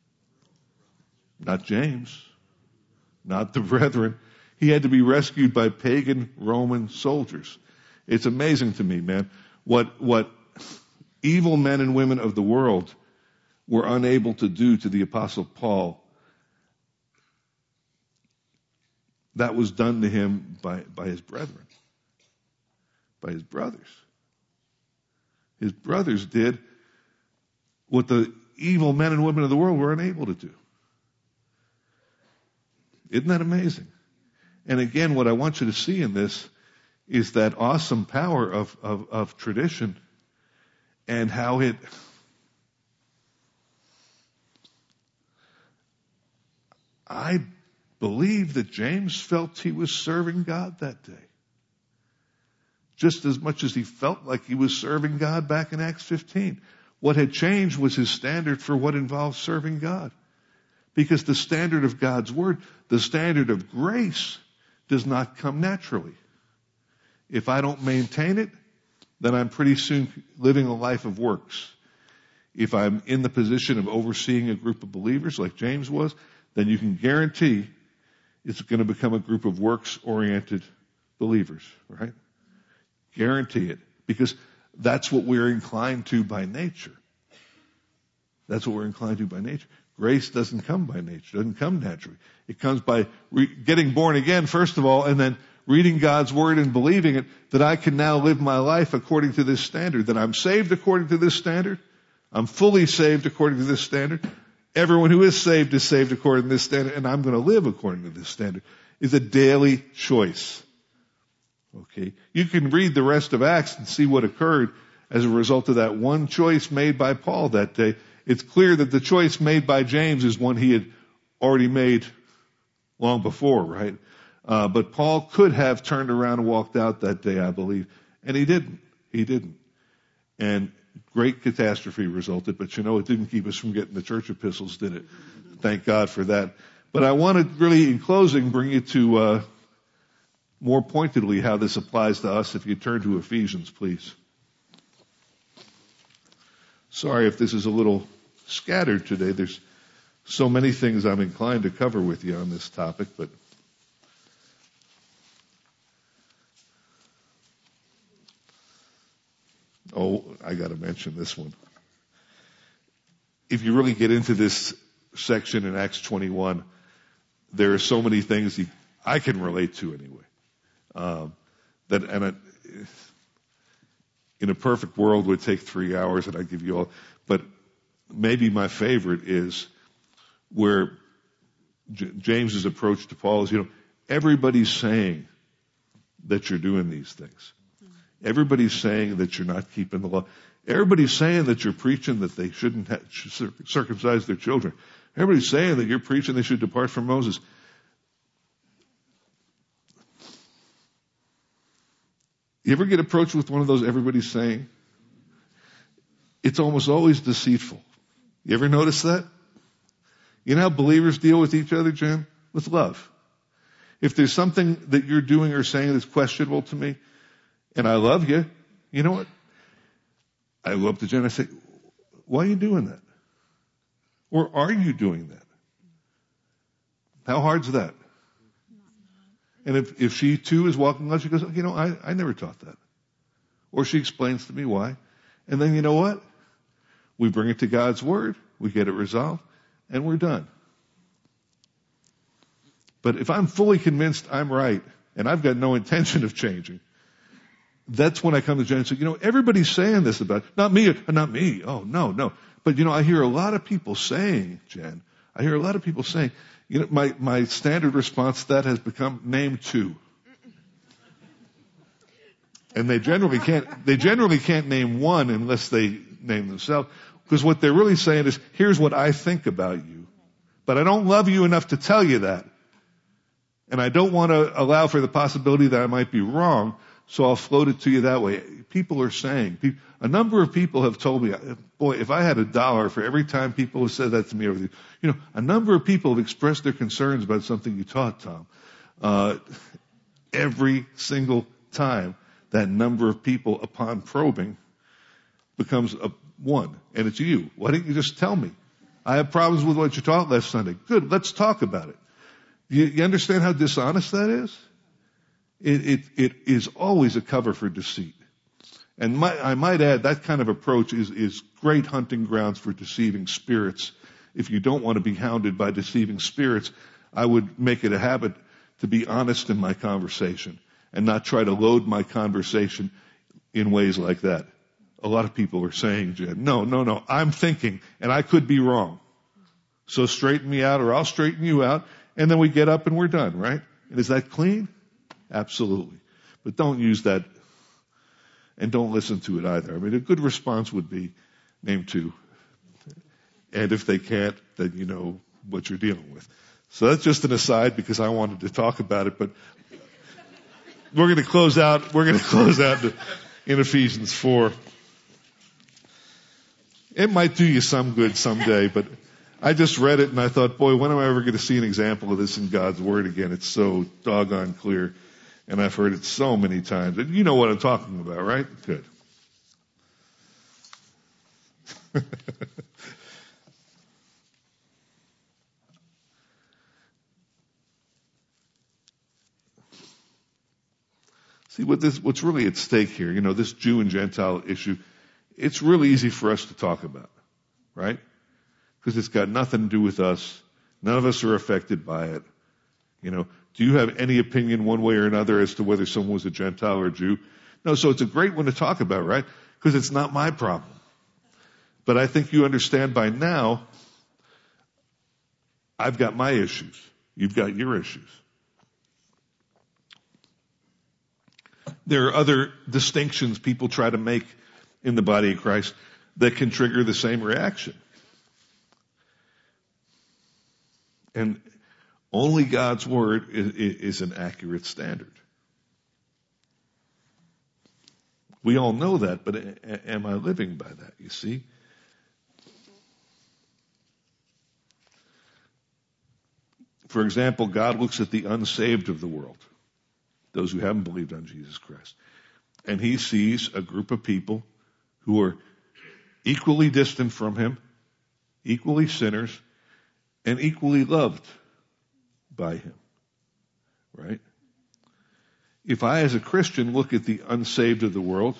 Not James. Not the brethren. He had to be rescued by pagan Roman soldiers. It's amazing to me, man, what evil men and women of the world were unable to do to the Apostle Paul. That was done to him by his brethren, by his brothers. His brothers did what the evil men and women of the world were unable to do. Isn't that amazing? And again, what I want you to see in this is that awesome power of tradition and how it... I believe that James felt he was serving God that day. Just as much as he felt like he was serving God back in Acts 15. What had changed was his standard for what involves serving God. Because the standard of God's Word, the standard of grace, does not come naturally. If I don't maintain it, then I'm pretty soon living a life of works. If I'm in the position of overseeing a group of believers like James was, then you can guarantee it's going to become a group of works-oriented believers, right? Guarantee it. Because that's what we're inclined to by nature. That's what we're inclined to by nature. Grace doesn't come by nature, doesn't come naturally. It comes by getting born again, first of all, and then reading God's Word and believing it, that I can now live my life according to this standard, that I'm saved according to this standard. I'm fully saved according to this standard. Everyone who is saved according to this standard, and I'm going to live according to this standard. It's a daily choice. Okay? You can read the rest of Acts and see what occurred as a result of that one choice made by Paul that day. It's clear that the choice made by James is one he had already made long before, right? But Paul could have turned around and walked out that day, I believe. And he didn't. He didn't. And great catastrophe resulted, but it didn't keep us from getting the church epistles, did it? Thank God for that. But I want to really, in closing, bring you to more pointedly how this applies to us. If you turn to Ephesians, please. Sorry if this is a little scattered today. There's so many things I'm inclined to cover with you on this topic, but I got to mention this one. If you really get into this section in Acts 21, there are so many things I can relate to anyway. In a perfect world would take 3 hours, and I give you all. But maybe my favorite is where James's approach to Paul is, everybody's saying that you're doing these things. Everybody's saying that you're not keeping the law. Everybody's saying that you're preaching that they shouldn't circumcise their children. Everybody's saying that you're preaching they should depart from Moses. You ever get approached with one of those everybody's saying? It's almost always deceitful. You ever notice that? You know how believers deal with each other, Jen? With love. If there's something that you're doing or saying that's questionable to me, and I love you, you know what? I go up to Jen and I say, why are you doing that? Or are you doing that? How hard's that? And if she too is walking along, she goes, I never taught that. Or she explains to me why. And then you know what? We bring it to God's Word, we get it resolved, and we're done. But if I'm fully convinced I'm right, and I've got no intention of changing, that's when I come to Jen and say, everybody's saying this about, not me. Oh, no. But I hear a lot of people saying, Jen, my standard response to that has become name two. And they generally can't name one unless they name themselves. Because what they're really saying is, here's what I think about you. But I don't love you enough to tell you that. And I don't want to allow for the possibility that I might be wrong, so I'll float it to you that way. People are saying, a number of people have told me, boy, if I had $1 for every time people have said that to me over the, a number of people have expressed their concerns about something you taught, Tom. Every single time that number of people upon probing becomes one, and it's you. Why didn't you just tell me? I have problems with what you taught last Sunday. Good, let's talk about it. You understand how dishonest that is? It is always a cover for deceit. And I might add, that kind of approach is great hunting grounds for deceiving spirits. If you don't want to be hounded by deceiving spirits, I would make it a habit to be honest in my conversation and not try to load my conversation in ways like that. A lot of people are saying, Jen, no, I'm thinking, and I could be wrong. So straighten me out or I'll straighten you out, and then we get up and we're done, right? And is that clean? Absolutely. But don't use that, and don't listen to it either. I mean, a good response would be, name two. And if they can't, then you know what you're dealing with. So that's just an aside because I wanted to talk about it, but we're going to close out in Ephesians 4. It might do you some good someday, but I just read it and I thought, boy, when am I ever going to see an example of this in God's Word again? It's so doggone clear. And I've heard it so many times. And you know what I'm talking about, right? Good. See, what's really at stake here, this Jew and Gentile issue, it's really easy for us to talk about, right? Because it's got nothing to do with us. None of us are affected by it. Do you have any opinion one way or another as to whether someone was a Gentile or a Jew? No, so it's a great one to talk about, right? Because it's not my problem. But I think you understand by now, I've got my issues. You've got your issues. There are other distinctions people try to make in the body of Christ that can trigger the same reaction. And only God's word is an accurate standard. We all know that, but am I living by that, you see? For example, God looks at the unsaved of the world, those who haven't believed on Jesus Christ, and he sees a group of people who are equally distant from him, equally sinners, and equally loved by him, right? If I, as a Christian, look at the unsaved of the world,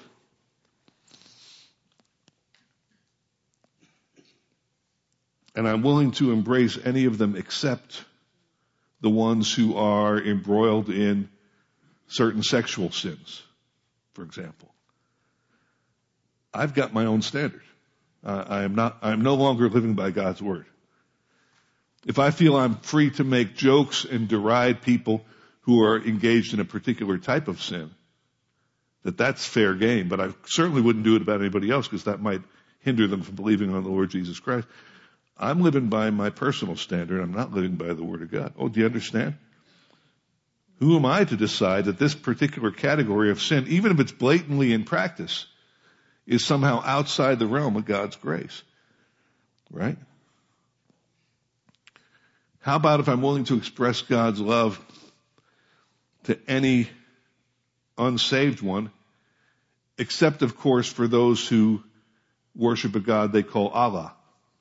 and I'm willing to embrace any of them except the ones who are embroiled in certain sexual sins, for example, I've got my own standard. I'm no longer living by God's word. If I feel I'm free to make jokes and deride people who are engaged in a particular type of sin, that's fair game, but I certainly wouldn't do it about anybody else because that might hinder them from believing on the Lord Jesus Christ. I'm living by my personal standard. I'm not living by the Word of God. Oh, do you understand? Who am I to decide that this particular category of sin, even if it's blatantly in practice, is somehow outside the realm of God's grace? Right? How about if I'm willing to express God's love to any unsaved one, except, of course, for those who worship a God they call Allah?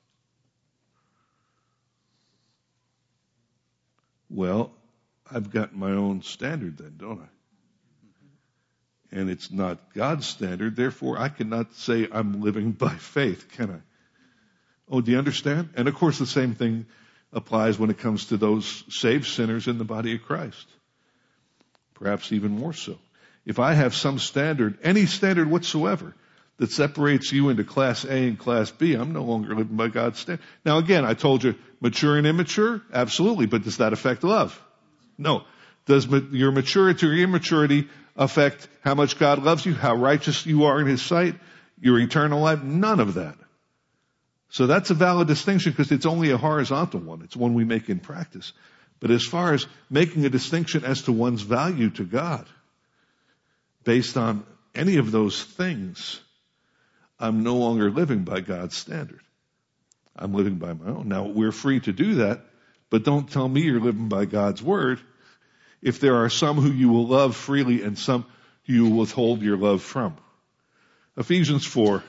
Well, I've got my own standard then, don't I? And it's not God's standard, therefore I cannot say I'm living by faith, can I? Oh, do you understand? And of course the same thing applies when it comes to those saved sinners in the body of Christ. Perhaps even more so. If I have some standard, any standard whatsoever, that separates you into class A and class B, I'm no longer living by God's standard. Now again, I told you, mature and immature? Absolutely, but does that affect love? No. Does your maturity or immaturity affect how much God loves you, how righteous you are in His sight, your eternal life? None of that. So that's a valid distinction because it's only a horizontal one. It's one we make in practice. But as far as making a distinction as to one's value to God, based on any of those things, I'm no longer living by God's standard. I'm living by my own. Now, we're free to do that, but don't tell me you're living by God's word if there are some who you will love freely and some who you will withhold your love from. Ephesians 4.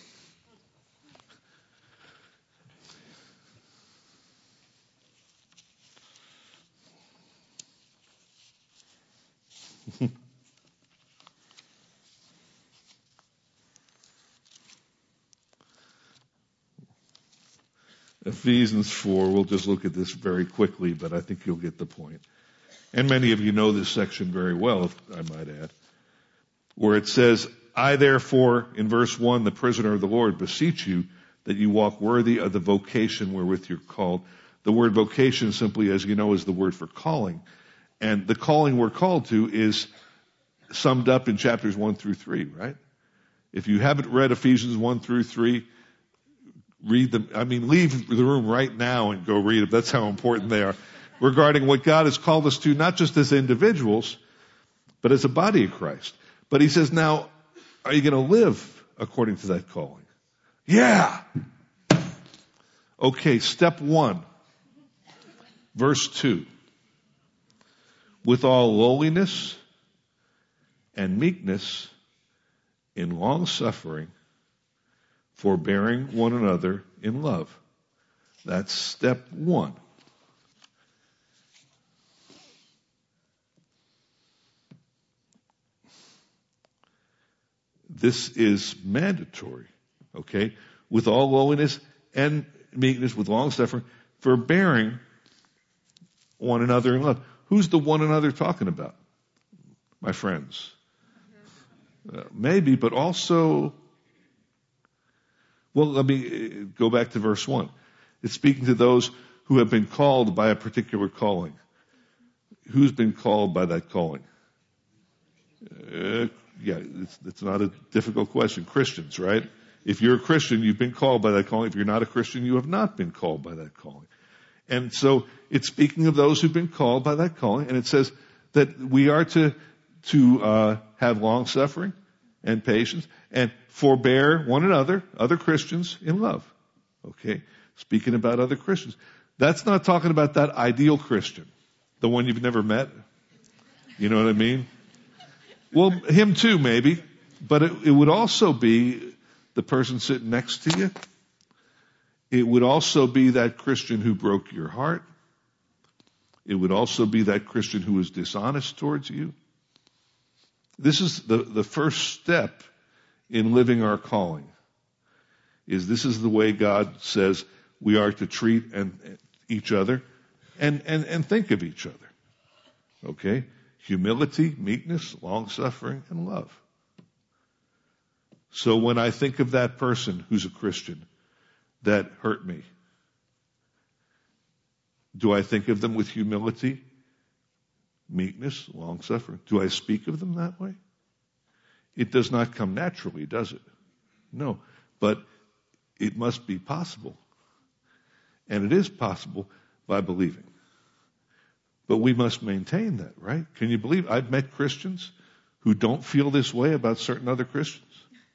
Ephesians 4, we'll just look at this very quickly, but I think you'll get the point. And many of you know this section very well, if I might add, where it says, I therefore, in verse 1, the prisoner of the Lord, beseech you that you walk worthy of the vocation wherewith you're called. The word vocation simply, as you know, is the word for calling. And the calling we're called to is summed up in chapters 1 through 3, right? If you haven't read Ephesians 1 through 3, read them. Leave the room right now and go read them. That's how important they are. Regarding what God has called us to, not just as individuals, but as a body of Christ. But he says, now, are you going to live according to that calling? Yeah. Okay, step 1. Verse 2. With all lowliness and meekness, in long suffering, forbearing one another in love. That's step 1. this is mandatory, okay? With all lowliness and meekness, with long suffering, forbearing one another in love. Who's the one another talking about? My friends. Maybe, but also, well, let me go back to verse 1. It's speaking to those who have been called by a particular calling. Who's been called by that calling? It's not a difficult question. Christians, right? If you're a Christian, you've been called by that calling. If you're not a Christian, you have not been called by that calling. And so it's speaking of those who've been called by that calling, and it says that we are to have long suffering and patience and forbear one another, other Christians, in love. Okay? Speaking about other Christians. That's not talking about that ideal Christian, the one you've never met. You know what I mean? Well, him too, maybe. But it would also be the person sitting next to you. It would also be that Christian who broke your heart. It would also be that Christian who was dishonest towards you. This is the first step in living our calling. This is the way God says we are to treat each other and think of each other. Okay? Humility, meekness, long-suffering, and love. So when I think of that person who's a Christian that hurt me, do I think of them with humility, meekness, long-suffering? Do I speak of them that way? It does not come naturally, does it? No. But it must be possible. And it is possible by believing. But we must maintain that, right? Can you believe I've met Christians who don't feel this way about certain other Christians?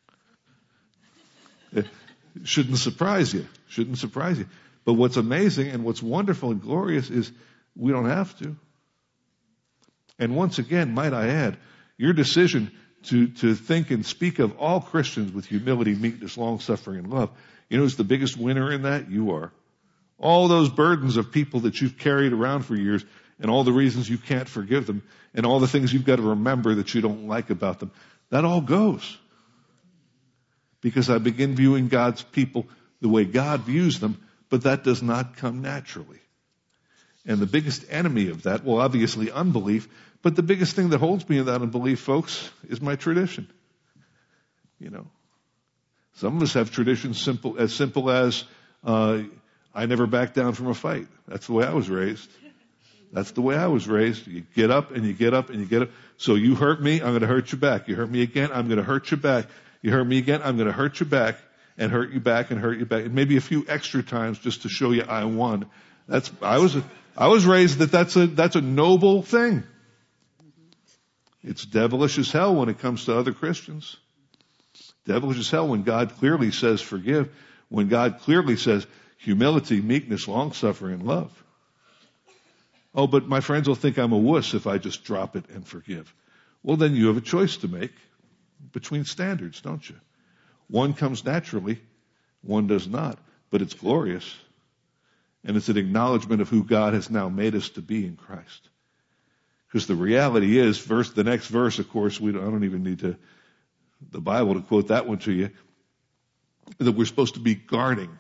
It shouldn't surprise you. Shouldn't surprise you. But what's amazing and what's wonderful and glorious is we don't have to. And once again, might I add, your decision to think and speak of all Christians with humility, meekness, long-suffering, and love, you know who's the biggest winner in that? You are. All those burdens of people that you've carried around for years and all the reasons you can't forgive them and all the things you've got to remember that you don't like about them, that all goes. Because I begin viewing God's people the way God views them, but that does not come naturally. And the biggest enemy of that, well, obviously unbelief, but the biggest thing that holds me in that unbelief, folks, is my tradition. You know, some of us have traditions simple as I never back down from a fight. That's the way I was raised. That's the way I was raised. You get up and you get up and you get up. So you hurt me, I'm going to hurt you back. You hurt me again, I'm going to hurt you back. You hurt me again, I'm going to hurt you back and hurt you back and hurt you back. And maybe a few extra times just to show you I won. I was raised that's a noble thing. It's devilish as hell when it comes to other Christians. Devilish as hell when God clearly says forgive, when God clearly says humility, meekness, long-suffering, and love. Oh, but my friends will think I'm a wuss if I just drop it and forgive. Well, then you have a choice to make between standards, don't you? One comes naturally, one does not, but it's glorious. And it's an acknowledgement of who God has now made us to be in Christ. Because the reality is, the next verse, of course, I don't even need the Bible to quote that one to you, that we're supposed to be guarding.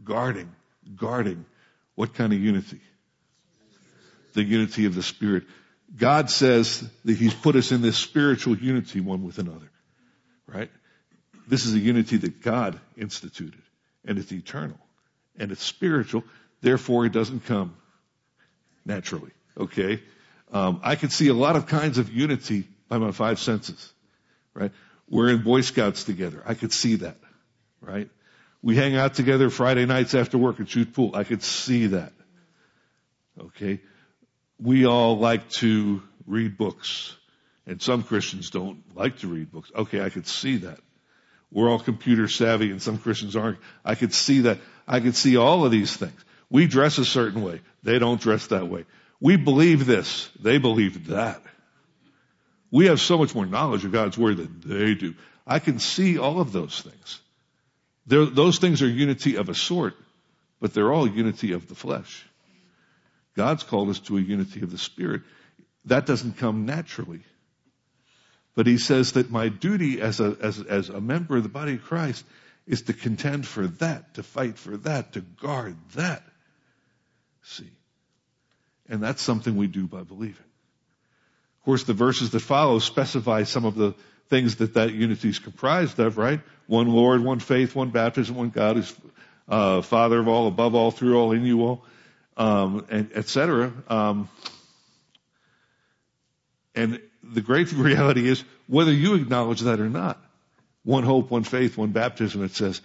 What kind of unity? The unity of the Spirit. God says that He's put us in this spiritual unity one with another. Right? This is a unity that God instituted. And it's eternal. And it's spiritual. Therefore, it doesn't come naturally. Okay? I could see a lot of kinds of unity by my five senses. Right? We're in Boy Scouts together. I could see that. Right? We hang out together Friday nights after work and shoot pool. I could see that. Okay? We all like to read books. And some Christians don't like to read books. Okay, I could see that. We're all computer savvy and some Christians aren't. I could see that. I could see all of these things. We dress a certain way. They don't dress that way. We believe this. They believe that. We have so much more knowledge of God's Word than they do. I can see all of those things. Those things are unity of a sort, but they're all unity of the flesh. God's called us to a unity of the Spirit. That doesn't come naturally. But he says that my duty as a member of the body of Christ is to contend for that, to fight for that, to guard that. See? And that's something we do by believing. Of course, the verses that follow specify some of the things that unity is comprised of, right? One Lord, one faith, one baptism, one God who's Father of all, above all, through all, in you all, and et cetera. And the great reality is, whether you acknowledge that or not, one hope, one faith, one baptism, it says,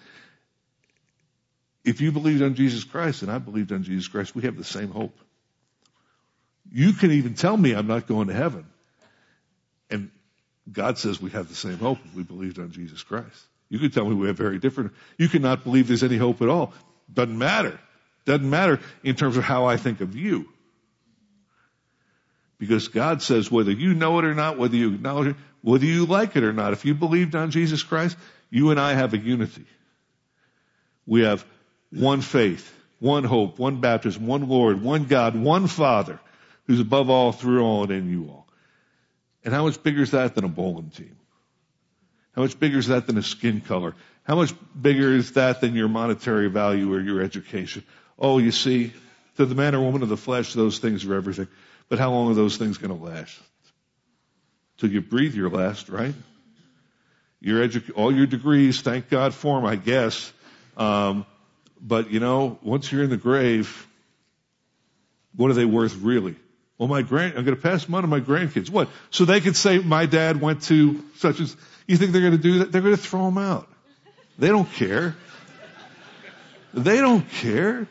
if you believed on Jesus Christ and I believed on Jesus Christ, we have the same hope. You can even tell me I'm not going to heaven. And God says we have the same hope if we believed on Jesus Christ. You can tell me we have very different. You cannot believe there's any hope at all. Doesn't matter. Doesn't matter in terms of how I think of you. Because God says whether you know it or not, whether you acknowledge it, whether you like it or not, if you believed on Jesus Christ, you and I have a unity. We have one faith, one hope, one baptism, one Lord, one God, one Father, who's above all, through all, and in you all. And how much bigger is that than a bowling team? How much bigger is that than a skin color? How much bigger is that than your monetary value or your education? Oh, you see, to the man or woman of the flesh, those things are everything. But how long are those things going to last? Till you breathe your last, right? All your degrees, thank God for them, I guess. But once you're in the grave, what are they worth really? Well, I'm going to pass them on to my grandkids. What? So they could say my dad went to such as. You think they're going to do that? They're going to throw them out. They don't care. They don't care.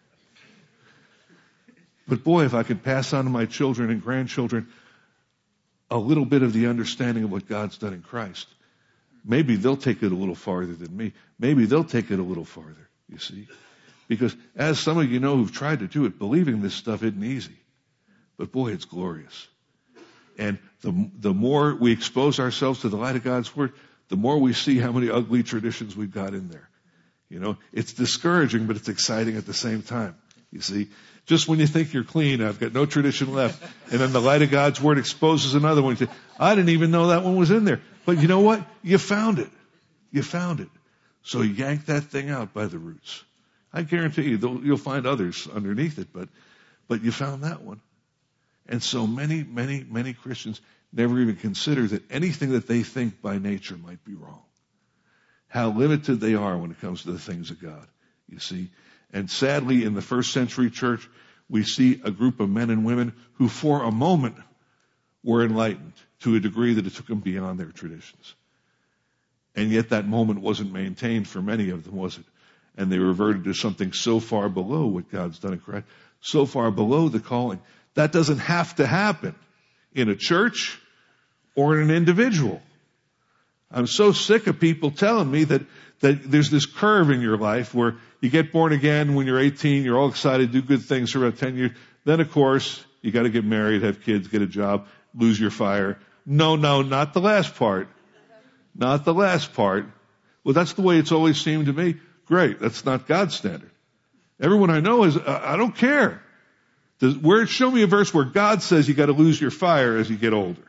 But boy, if I could pass on to my children and grandchildren a little bit of the understanding of what God's done in Christ, maybe they'll take it a little farther than me. Maybe they'll take it a little farther, you see. Because as some of you know who've tried to do it, believing this stuff isn't easy. But boy, it's glorious. And the more we expose ourselves to the light of God's Word, the more we see how many ugly traditions we've got in there. It's discouraging, but it's exciting at the same time. You see, just when you think you're clean, I've got no tradition left, and then the light of God's Word exposes another one. You say, I didn't even know that one was in there. But you know what? You found it. You found it. So yank that thing out by the roots. I guarantee you'll find others underneath it, but you found that one. And so many, many, many Christians never even consider that anything that they think by nature might be wrong. How limited they are when it comes to the things of God, you see. And sadly, in the first century church, we see a group of men and women who for a moment were enlightened to a degree that it took them beyond their traditions. And yet that moment wasn't maintained for many of them, was it? And they reverted to something so far below what God's done in Christ, so far below the calling. That doesn't have to happen in a church or in an individual. I'm so sick of people telling me that there's this curve in your life where you get born again when you're 18, you're all excited, do good things for about 10 years. Then, of course, you got to get married, have kids, get a job, lose your fire. No, not the last part. Not the last part. Well, that's the way it's always seemed to me. Great. That's not God's standard. Everyone I know I don't care. Show me a verse where God says you got to lose your fire as you get older.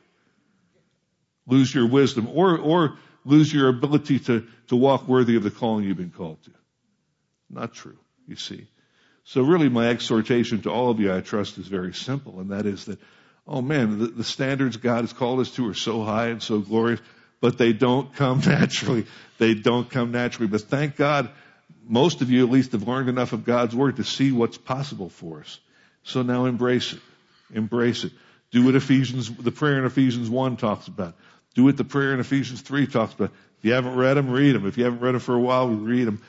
Lose your wisdom or lose your ability to walk worthy of the calling you've been called to. Not true, you see. So really my exhortation to all of you, I trust, is very simple, and that is that, oh man, the standards God has called us to are so high and so glorious, but they don't come naturally. They don't come naturally. But thank God, most of you at least have learned enough of God's Word to see what's possible for us. So now embrace it. Embrace it. Do what the prayer in Ephesians 1 talks about. Do what the prayer in Ephesians 3 talks about. If you haven't read them, read them. If you haven't read them for a while, read them.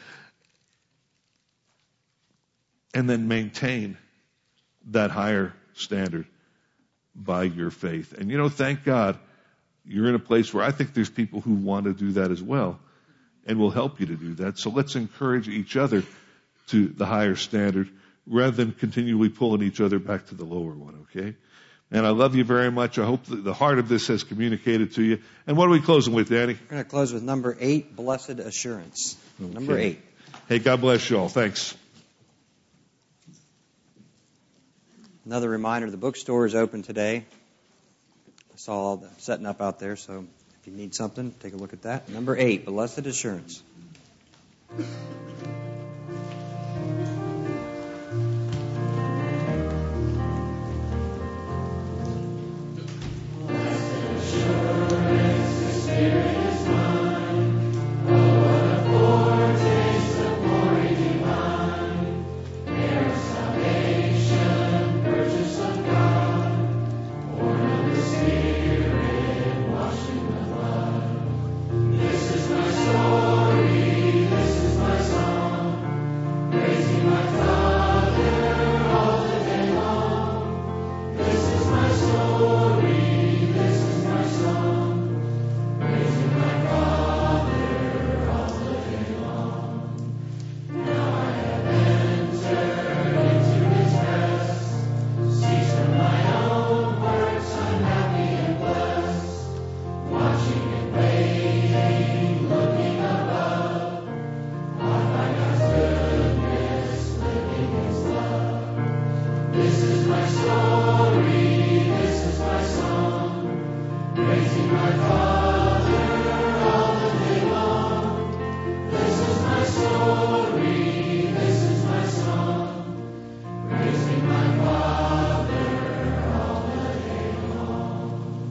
And then maintain that higher standard by your faith. And thank God you're in a place where I think there's people who want to do that as well and will help you to do that. So let's encourage each other to the higher standard rather than continually pulling each other back to the lower one, okay? And I love you very much. I hope that the heart of this has communicated to you. And what are we closing with, Danny? We're going to close with number 8, Blessed Assurance. Okay. Number 8. Hey, God bless you all. Thanks. Another reminder, the bookstore is open today. saw all the setting up out there, so if you need something, take a look at that. Number 8, Blessed Assurance.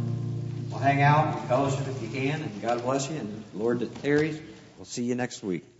Hang out, fellowship if you can, and God bless you. And Lord that tarries, we'll see you next week.